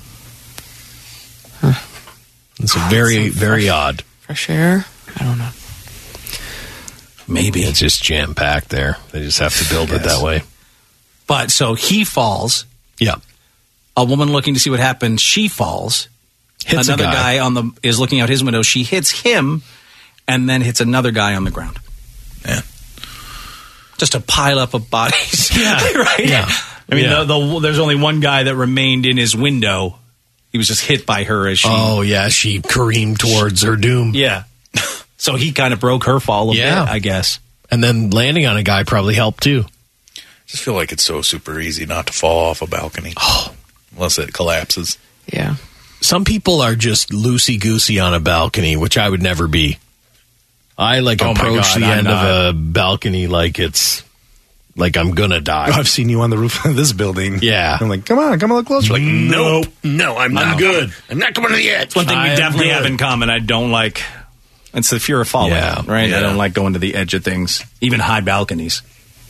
Huh. It's a very, very odd. Fresh air? I don't know. Maybe. It's just jam-packed there. They just have to build Yes. it that way. But so he falls. Yeah. A woman looking to see what happened, she falls. Hits a another guy. guy on the is looking out his window. She hits him, and then hits another guy on the ground. Yeah, just a pile up of bodies. Yeah, right. Yeah. I mean, Yeah. the, the, there's only one guy that remained in his window. He was just hit by her as she. Oh yeah, she careened towards her doom. Yeah. So he kind of broke her fall a Yeah. bit, I guess. And then landing on a guy probably helped too. just feel like it's so super easy not to fall off a balcony. Oh, unless it collapses. Yeah. Some people are just loosey-goosey on a balcony, which I would never be. I, like, Oh my approach God, the I'm end not. of a balcony like it's, like I'm gonna die. I've seen you on the roof of this building. Yeah. I'm like, come on, come a little closer. Like, Nope. no, I'm No. not good. I'm not coming to the edge. One thing we I am definitely good. have in common, I don't like, it's the fear of falling, Yeah, right? yeah. I don't like going to the edge of things, even high balconies.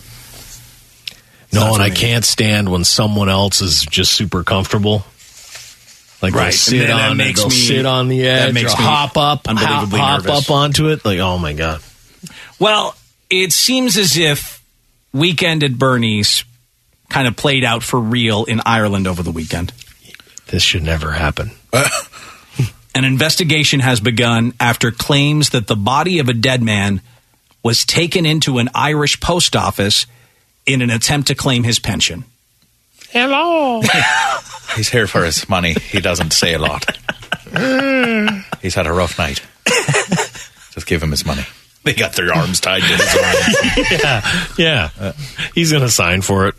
No, not and for I me. can't stand when someone else is just super comfortable. Like Right. they'll sit And then that on it, makes they'll me- sit on the that edge, makes or me hop up, hop, unbelievably hop nervous. up onto it. Like, oh my god! Well, it seems as if Weekend at Bernie's kind of played out for real in Ireland over the weekend. This should never happen. An investigation has begun after claims that the body of a dead man was taken into an Irish post office in an attempt to claim his pension. Hello. He's here for his money. He doesn't say a lot. He's had a rough night. Just give him his money. They got their arms tied to his arms. yeah, yeah. Uh, he's going to sign for it.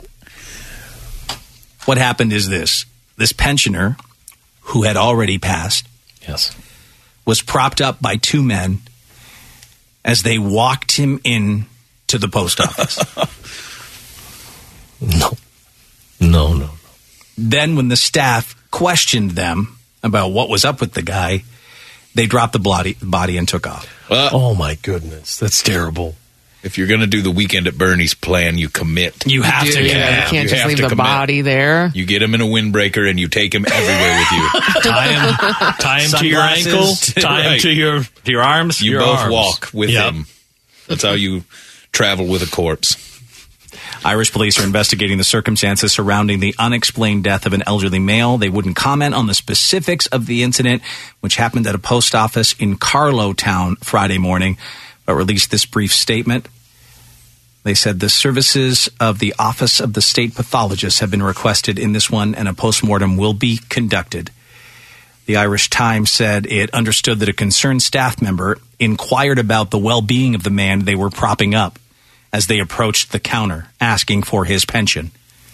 What happened is this. This pensioner, who had already passed, Yes. was propped up by two men as they walked him in to the post office. No. No, no. Then when the staff questioned them about what was up with the guy, they dropped the body, body and took off. Well, Oh my goodness, that's terrible. if you're going to do the Weekend at Bernie's plan, you commit. You have You to. do, Yeah. yeah, you can't you just have leave to the commit. body there. You get him in a windbreaker and you take him everywhere with you. Tie him, tie him to your Sunglasses. ankle, tie him Right. to your To your arms? You Your both arms. walk with Yep. him. That's how you travel with a corpse. Irish police are investigating the circumstances surrounding the unexplained death of an elderly male. They wouldn't comment on the specifics of the incident, which happened at a post office in Carlow Town Friday morning, but released this brief statement. They said the services of the Office of the State Pathologist have been requested in this one, and a postmortem will be conducted. The Irish Times said it understood that a concerned staff member inquired about the well-being of the man they were propping up as they approached the counter asking for his pension.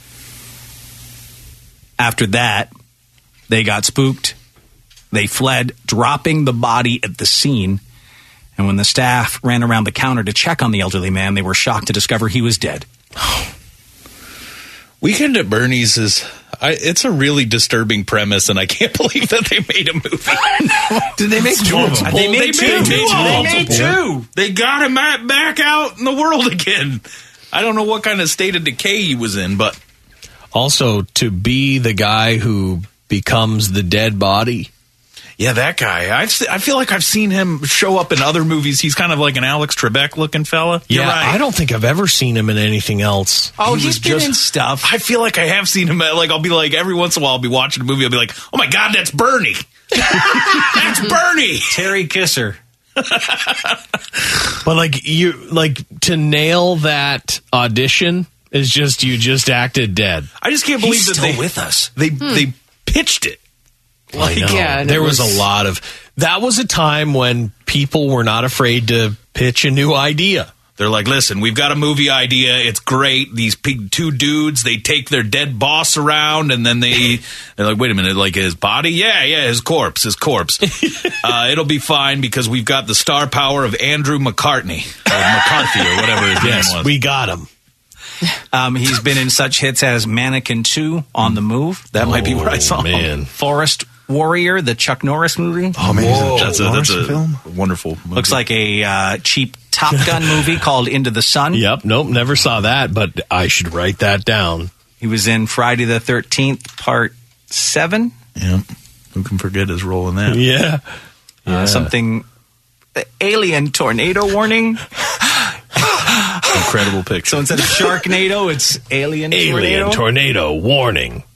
After that, they got spooked. They fled, dropping the body at the scene. And when the staff ran around the counter to check on the elderly man, they were shocked to discover he was dead. Weekend at Bernie's is... I, it's a really disturbing premise, and I can't believe that they made a movie. Did they make two of them? They made two. They made They made multiple. two. They got him back back out in the world again. I don't know what kind of state of decay he was in, but Also, to be the guy who becomes the dead body. yeah, that guy. I've se- I feel like I've seen him show up in other movies. He's kind of like an Alex Trebek looking fella. Yeah, You're right. I don't think I've ever seen him in anything else. Oh, He he's was been just- in stuff. I feel like I have seen him. At, like I'll be like every once in a while, I'll be watching a movie. I'll be like, oh my god, that's Bernie. That's Bernie. Terry Kisser. But like you, like to nail that audition is just you just acted dead. I just can't believe He's that still they with us. They they pitched it. I know. yeah, and there it was, was- a lot of that was a time when people were not afraid to pitch a new idea. They're like, listen, we've got a movie idea. It's great. These big two dudes, they take their dead boss around, and then they they're like, wait a minute, like his body? Yeah, yeah, his corpse, his corpse. uh, it'll be fine because we've got the star power of Andrew McCartney or McCarthy or whatever his Yes, name was. we got him. Um, he's been in such hits as Mannequin two, On the Move. That might be where I saw man. him. Forest Warrior, the Chuck Norris movie. Oh, man. Whoa, That's that's a, a, that's a film. wonderful movie. Looks like a uh, cheap Top Gun movie called Into the Sun. Yep. Nope. Never saw that, but I should write that down. He was in Friday the thirteenth, Part seven. Yeah. Who can forget his role in that? Yeah. Uh, something... Alien Tornado Warning. Incredible picture. So instead of Sharknado, it's Alien, Alien Tornado. tornado warning.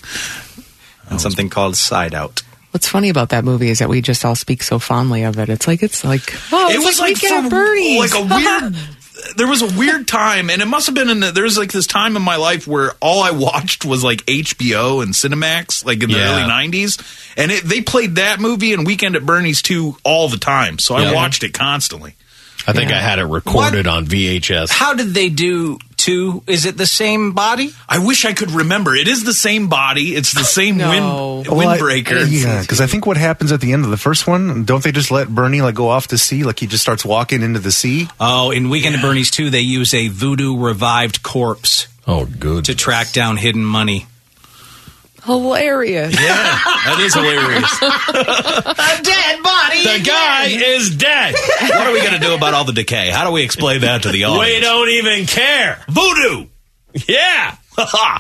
And something called Side Out. What's funny about that movie is that we just all speak so fondly of it. It's like it's like oh, It it's was like, like Weekend at from- Bernie's. like a weird. There was a weird time, and it must have been in the, there was like this time in my life where all I watched was like H B O and Cinemax, like in the Yeah. early nineties, and it, they played that movie and Weekend at Bernie's too all the time. So I Yeah. watched it constantly. I think I had it recorded on V H S. How did they do two? Is it the same body? I wish I could remember. It is the same body. It's the same No. wind Well, I- windbreaker. yeah, because I think what happens at the end of the first one, don't they just let Bernie like go off to sea? Like he just starts walking into the sea? Oh, in Weekend at Bernie's two, they use a voodoo revived corpse Oh, good. to track down hidden money. Hilarious. Yeah, that is hilarious. A dead body. The guy is dead. What are we going to do about all the decay? How do we explain that to the We audience? don't even care. Voodoo. Yeah. Ah,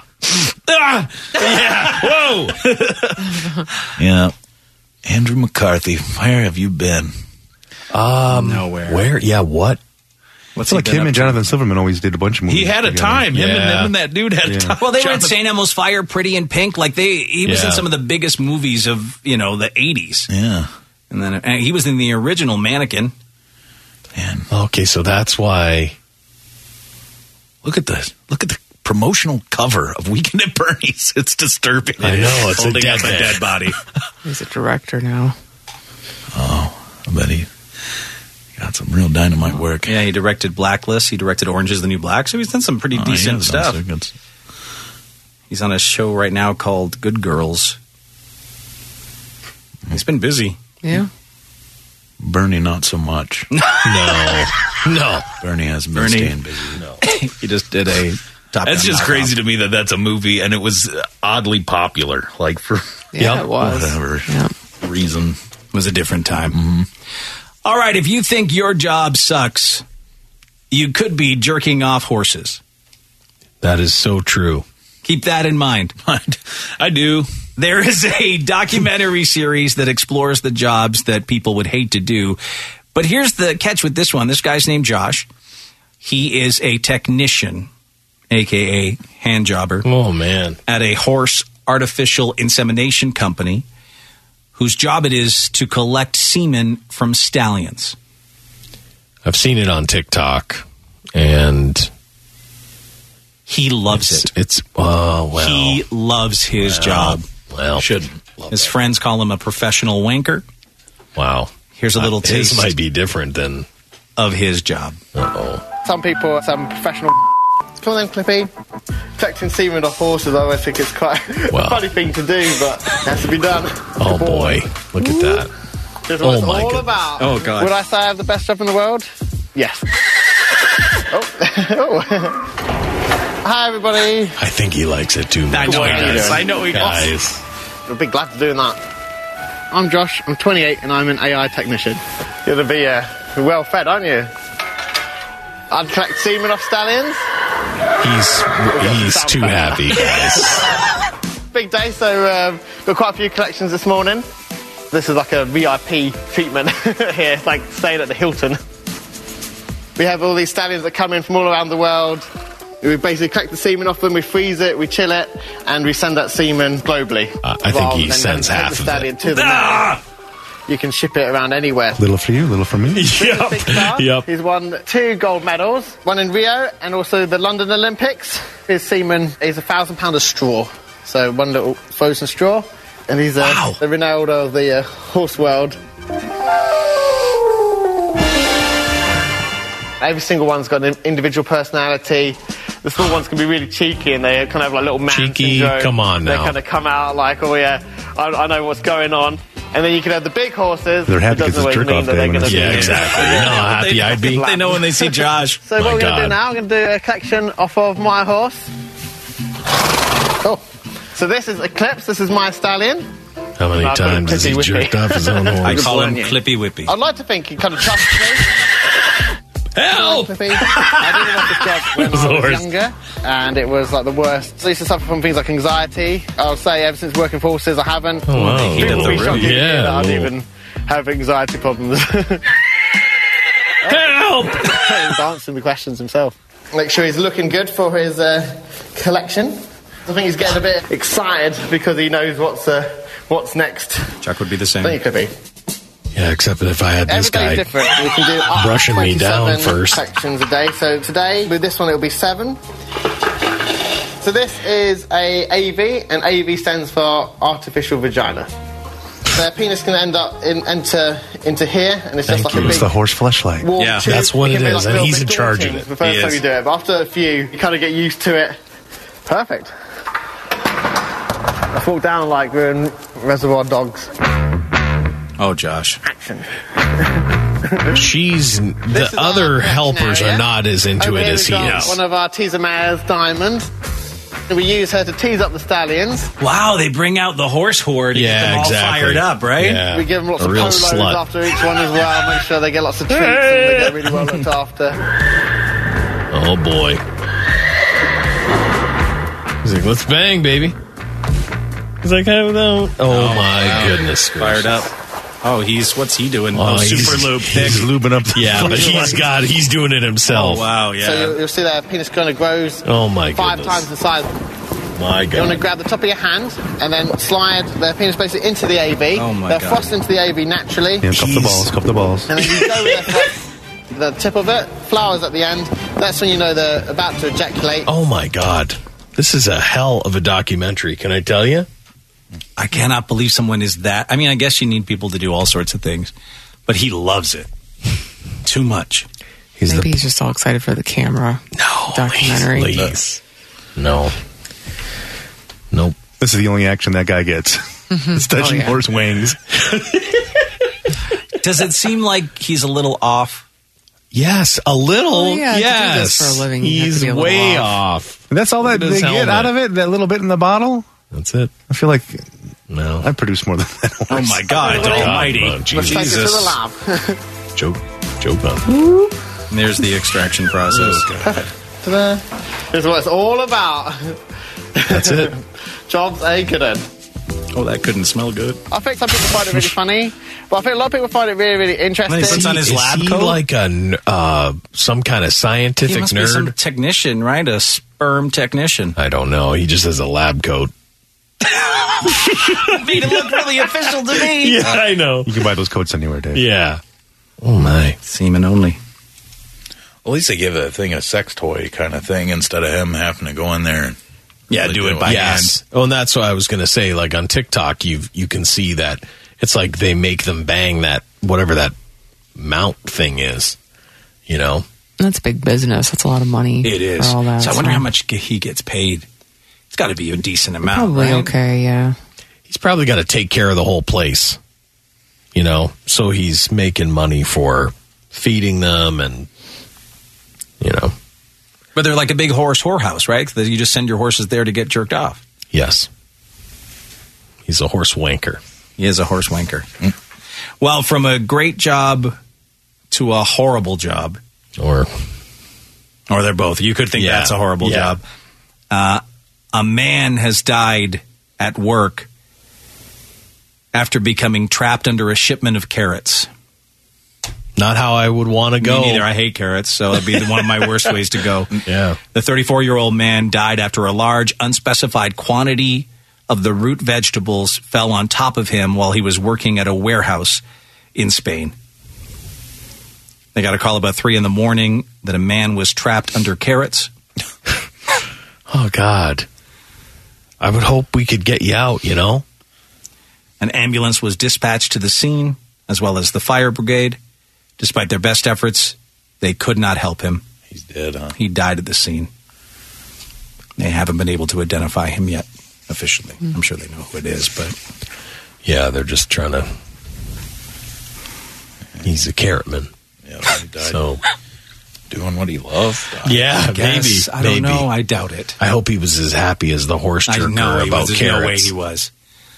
yeah. Whoa. Yeah. Andrew McCarthy, where have you been? Um, Nowhere. Where? Yeah. What? What's I feel like he been him up and to? Jonathan Silverman always did a bunch of movies. He had a together. time. Him, and, Yeah. him and that dude had a Yeah. time. Well, they were in Jonathan- Saint Elmo's Fire, Pretty in Pink. Like they, he was Yeah. in some of the biggest movies of you know the eighties. Yeah. And then and he was in the original Mannequin. Man, Okay, so that's why. look at this. Look at the promotional cover of Weekend at Bernie's. It's disturbing. I know, it's a Holding dead up a man. dead body. He's a director now. I bet he got some real dynamite work. Yeah, he directed Blacklist. He directed Orange is the New Black. So he's done some pretty Oh, decent yeah, stuff. sounds like it's- He's on a show right now called Good Girls. He's been busy. Yeah. Bernie, not so much. No. No. Bernie hasn't been Bernie. staying busy. No. He just did a top. That's Gun just knockoff. crazy to me that that's a movie and it was oddly popular. Like for Yeah, Yep. it was. whatever Yeah. reason. It was a different time. All right, if you think your job sucks, you could be jerking off horses. That is so true. Keep that in mind. I do. There is a documentary series that explores the jobs that people would hate to do. But here's the catch with this one. This guy's named Josh. He is a technician, a k a hand jobber, Oh, man. at a horse artificial insemination company whose job it is to collect semen from stallions. I've seen it on TikTok, and He loves it's, it. it's oh, well. He loves his job. well, Shouldn't. His friends call him a professional wanker. wow. Here's a little Uh, his taste might be different than. of his job. Uh-oh. Some people, some professional call them Clippy. Collecting semen off horses, I always think it's quite Wow. a funny thing to do, but it has to be done. Oh, boy. Look at that. That's Oh, what it's my all God. about. Oh, God. Would I say I have the best job in the world? Yes. oh. oh. Hi, everybody. I think he likes it too much. I know he Guys. does. I know he does. Guys. I'm a big glad to doing that. I'm Josh, I'm twenty-eight, and I'm an A I technician. You're to be uh, well fed, aren't you? I'd collect semen off stallions. He's he's too happy, guys. Big day, so um, got quite a few collections this morning. This is like a V I P treatment here, it's like staying at the Hilton. We have all these stallions that come in from all around the world. We basically collect the semen off them, we freeze it, we chill it, and we send that semen globally. Uh, I think Rather he than sends having to half take of the stallion it. to the man. You can ship it around anywhere. Little for you, little for me. Yep. Big star. Yep. He's won two gold medals, one in Rio and also the London Olympics. His semen is a thousand pound of straw, so one little frozen straw, and he's uh, Wow. the Ronaldo of the uh, horse world. Every single one's got an individual personality. The small ones can be really cheeky and they kind of have like little man Cheeky? syndrome. Come on They now. kind of come out like, oh yeah, I, I know what's going on. And then you can have the big horses. They're happy It doesn't because it's always mean jerk-off that day they're when gonna it's- be- Yeah, exactly. You know how happy I'd be. They know when they see Josh. So My what we're going to God. do now, I'm going to do a collection off of my horse. Oh. So this is Eclipse. This is my stallion. How many I'll put him times has he Clippy jerked Whippy. off his own I horse? call him Brilliant. Clippy Whippy. I'd like to think he kind of trusts me. Help! Clippy. I did a lot of job when Of I was course. younger, and it was like the worst. So I used to suffer from things like anxiety. I'll say ever since working for horses, I haven't. Oh, wow. He did People the will be shocked to hear yeah, that I'd whoa. even have anxiety problems. Help! He's answering the questions himself. Make sure he's looking good for his uh, collection. I think he's getting a bit excited because he knows what's uh, what's next. Chuck would be the same. Thank you, Clippy. Yeah, except if I had this Everybody's guy different. We can do up to brushing me down twenty-seven first. sections a day. So today, with this one, it'll be seven. So this is a A V, and A V stands for artificial vagina. Their penis can end up in, enter into here, and it's just Thank like you. a big It's the horse fleshlight. warm Yeah, tube. that's what It it can be, is, like, a and little he's bit in charge of daunting it. The first He time is. you do it, but after a few, you kind of get used to it. Perfect. Let's walk down like we're in Reservoir Dogs. Oh, Josh. Action. She's This the is our other collection helpers area. are not as into Over it here as he we've got is. one of our teaser mares, Diamond. We use her to tease up the stallions. Wow, they bring out the horse horde to get Yeah, them all exactly. fired up, right? Yeah. We give them lots A of real polos slut. after each one as well. Make sure they get lots of treats and they get really well looked after. Oh boy. He's like, let's bang, baby. He's like, I don't know. Oh, my goodness. Fired up. Oh, he's, what's he doing? Oh, Oh, he's- super loop. he's lubing up the Yeah, but he's got, he's doing it himself. Oh, wow, yeah. So you'll, you'll see their penis kind of grows Oh, my five goodness. times the size. My You want to God. grab the top of your hand and then slide their penis basically into the A V. Oh, my They'll God. frost into the A V naturally. Yeah, cup the balls, cup the balls. And then you go with the, the tip of it, flowers at the end. That's when you know they're about to ejaculate. Oh, my God. This is a hell of a documentary, can I tell you? I cannot believe someone is that. I mean, I guess you need people to do all sorts of things, but he loves it too much. He's Maybe the he's just all excited for the camera no, documentary. please. No. Nope. This is the only action that guy gets. It's touching Oh, yeah. horse wings. Does it seem like he's a little off? Yes, a little. Oh, yeah, to do yes. this for a living, you have to He's be a little way off. off. And that's all that Look at his they get helmet. out of it? That little bit in the bottle? That's it. I feel like No. I produce more than that horse. Oh, my God, God, almighty. man, Let's take it to Jesus. the lab. Joke. Joke on. And there's the extraction process. Ta-da. This is what it's all about. That's it. Jobs A good end. Oh, that couldn't smell good. I think some people find it really funny, but I think a lot of people find it really, really interesting. Puts on his Is lab he coat? like a n- uh, some kind of He scientific must be nerd? some technician, right? A sperm technician. I don't know. He just has a lab coat. Made it look really official to me. Yeah, I know. You can buy those coats anywhere, Dave. Yeah. Oh my. Semen only. At least they give that thing a sex toy kind of thing instead of him having to go in there and Yeah, Like do it doing- by Yes. hand. Oh, and that's what I was going to say. Like on TikTok, you you can see that it's like they make them bang that whatever that mount thing is. You know. That's big business. That's a lot of money. It is. For all that, so I wonder how much ge- he gets paid. It's got to be a decent amount. Probably right? okay. Yeah. He's probably got to take care of the whole place. You know, so he's making money for feeding them and you know. But they're like a big horse whorehouse, right? That you just send your horses there to get jerked off. Yes. He's a horse wanker. He is a horse wanker. Well, from a great job to a horrible job, Or or they're both. You could think Yeah. that's a horrible Yeah. job. Uh, a man has died at work after becoming trapped under a shipment of carrots. not how I would want to go. Me neither. I hate carrots, so it'd be one of my worst ways to go. Yeah. The thirty-four-year-old man died after a large, unspecified quantity of the root vegetables fell on top of him while he was working at a warehouse in Spain. They got a call about three in the morning that a man was trapped under carrots. Oh God. I would hope we could get you out, you know? An ambulance was dispatched to the scene, as well as the fire brigade. Despite their best efforts, they could not help him. he's dead, huh? He died at the scene. They haven't been able to identify him yet, officially. I'm sure they know who it is, but Yeah, they're just trying to He's a carrotman. Yeah, he died. So doing what he loved. Yeah, I guess. maybe. I don't maybe. know. I doubt it. I hope he was as happy as the horse I jerker know he about was. There's carrots. no way he was.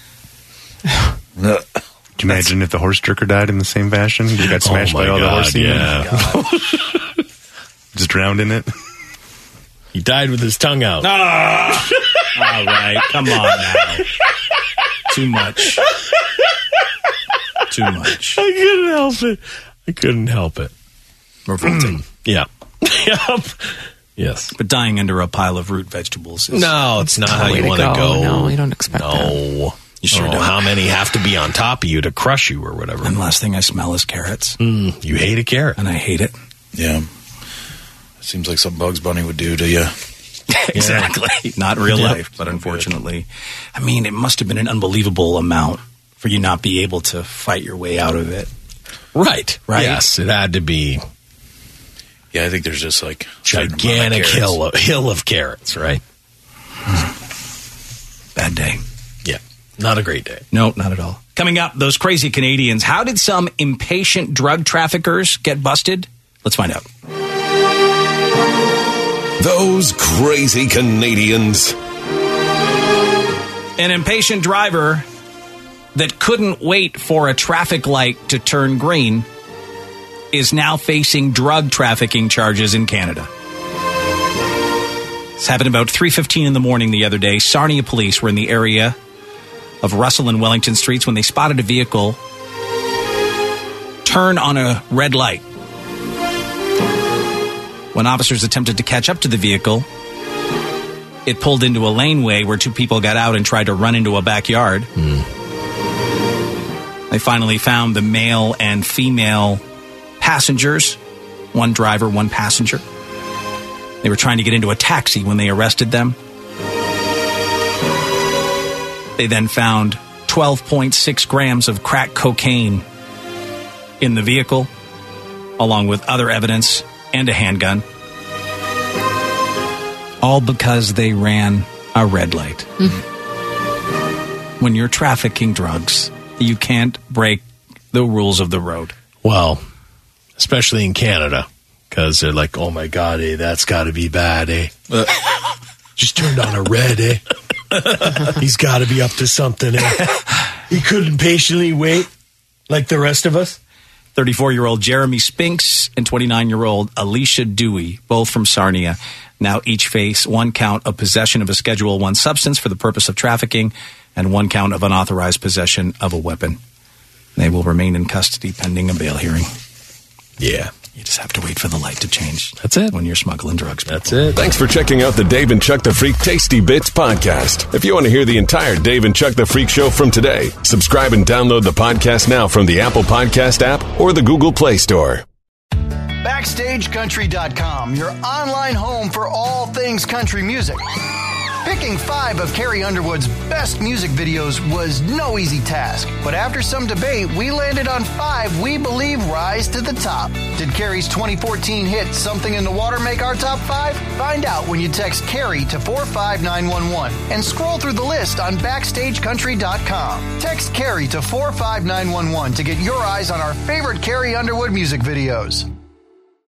Can you imagine if the horse jerker died in the same fashion? He got smashed Oh my by all God, the horse semen? yeah. Just drowned in it? He died with his tongue out. Ah! All right, come on now. Too much. Too much. I couldn't help it. I couldn't help it. Revolting. Yeah. Yep. Yes. But dying under a pile of root vegetables is... No, it's not the how way you to want to go. go. No, you don't expect that. No. You sure Oh, don't. how many have to be on top of you to crush you or whatever? And the last thing I smell is carrots. Mm, you hate a carrot. And I hate it. Yeah. It seems like something Bugs Bunny would do to you. Exactly. Not real Yep. life, but unfortunately. I mean, it must have been an unbelievable amount for you not be able to fight your way out of it. Right. Right. Yes, it had to be Yeah, I think there's just like gigantic hill of, hill of carrots, right? Bad day. Yeah. Not a great day. No, not at all. Coming up, those crazy Canadians. How did some impatient drug traffickers get busted? Let's find out. Those crazy Canadians. An impatient driver that couldn't wait for a traffic light to turn green is now facing drug trafficking charges in Canada. This happened about three fifteen in the morning the other day. Sarnia police were in the area of Russell and Wellington streets when they spotted a vehicle turn on a red light. When officers attempted to catch up to the vehicle, it pulled into a laneway where two people got out and tried to run into a backyard. Mm. They finally found the male and female passengers, one driver, one passenger. They were trying to get into a taxi when they arrested them. They then found twelve point six grams of crack cocaine in the vehicle, along with other evidence and a handgun. All because they ran a red light. Mm-hmm. When you're trafficking drugs, you can't break the rules of the road. Well, especially in Canada, because they're like, oh my God, eh, that's got to be bad, eh? Uh, just turned on a red, eh? He's got to be up to something, eh? He couldn't patiently wait like the rest of us. thirty-four-year-old Jeremy Spinks and twenty-nine-year-old Alicia Dewey, both from Sarnia, now each face one count of possession of a Schedule one substance for the purpose of trafficking and one count of unauthorized possession of a weapon. They will remain in custody pending a bail hearing. Yeah. You just have to wait for the light to change. That's it. When you're smuggling drugs. People. That's it. Thanks for checking out the Dave and Chuck the Freak Tasty Bits podcast. If you want to hear the entire Dave and Chuck the Freak show from today, subscribe and download the podcast now from the Apple Podcast app or the Google Play Store. Backstage Country dot com, your online home for all things country music. Picking five of Carrie Underwood's best music videos was no easy task, but after some debate, we landed on five we believe rise to the top. Did Carrie's twenty fourteen hit Something in the Water make our top five? Find out when you text Carrie to four five nine one one and scroll through the list on Backstage Country dot com. Text Carrie to four five nine one one to get your eyes on our favorite Carrie Underwood music videos.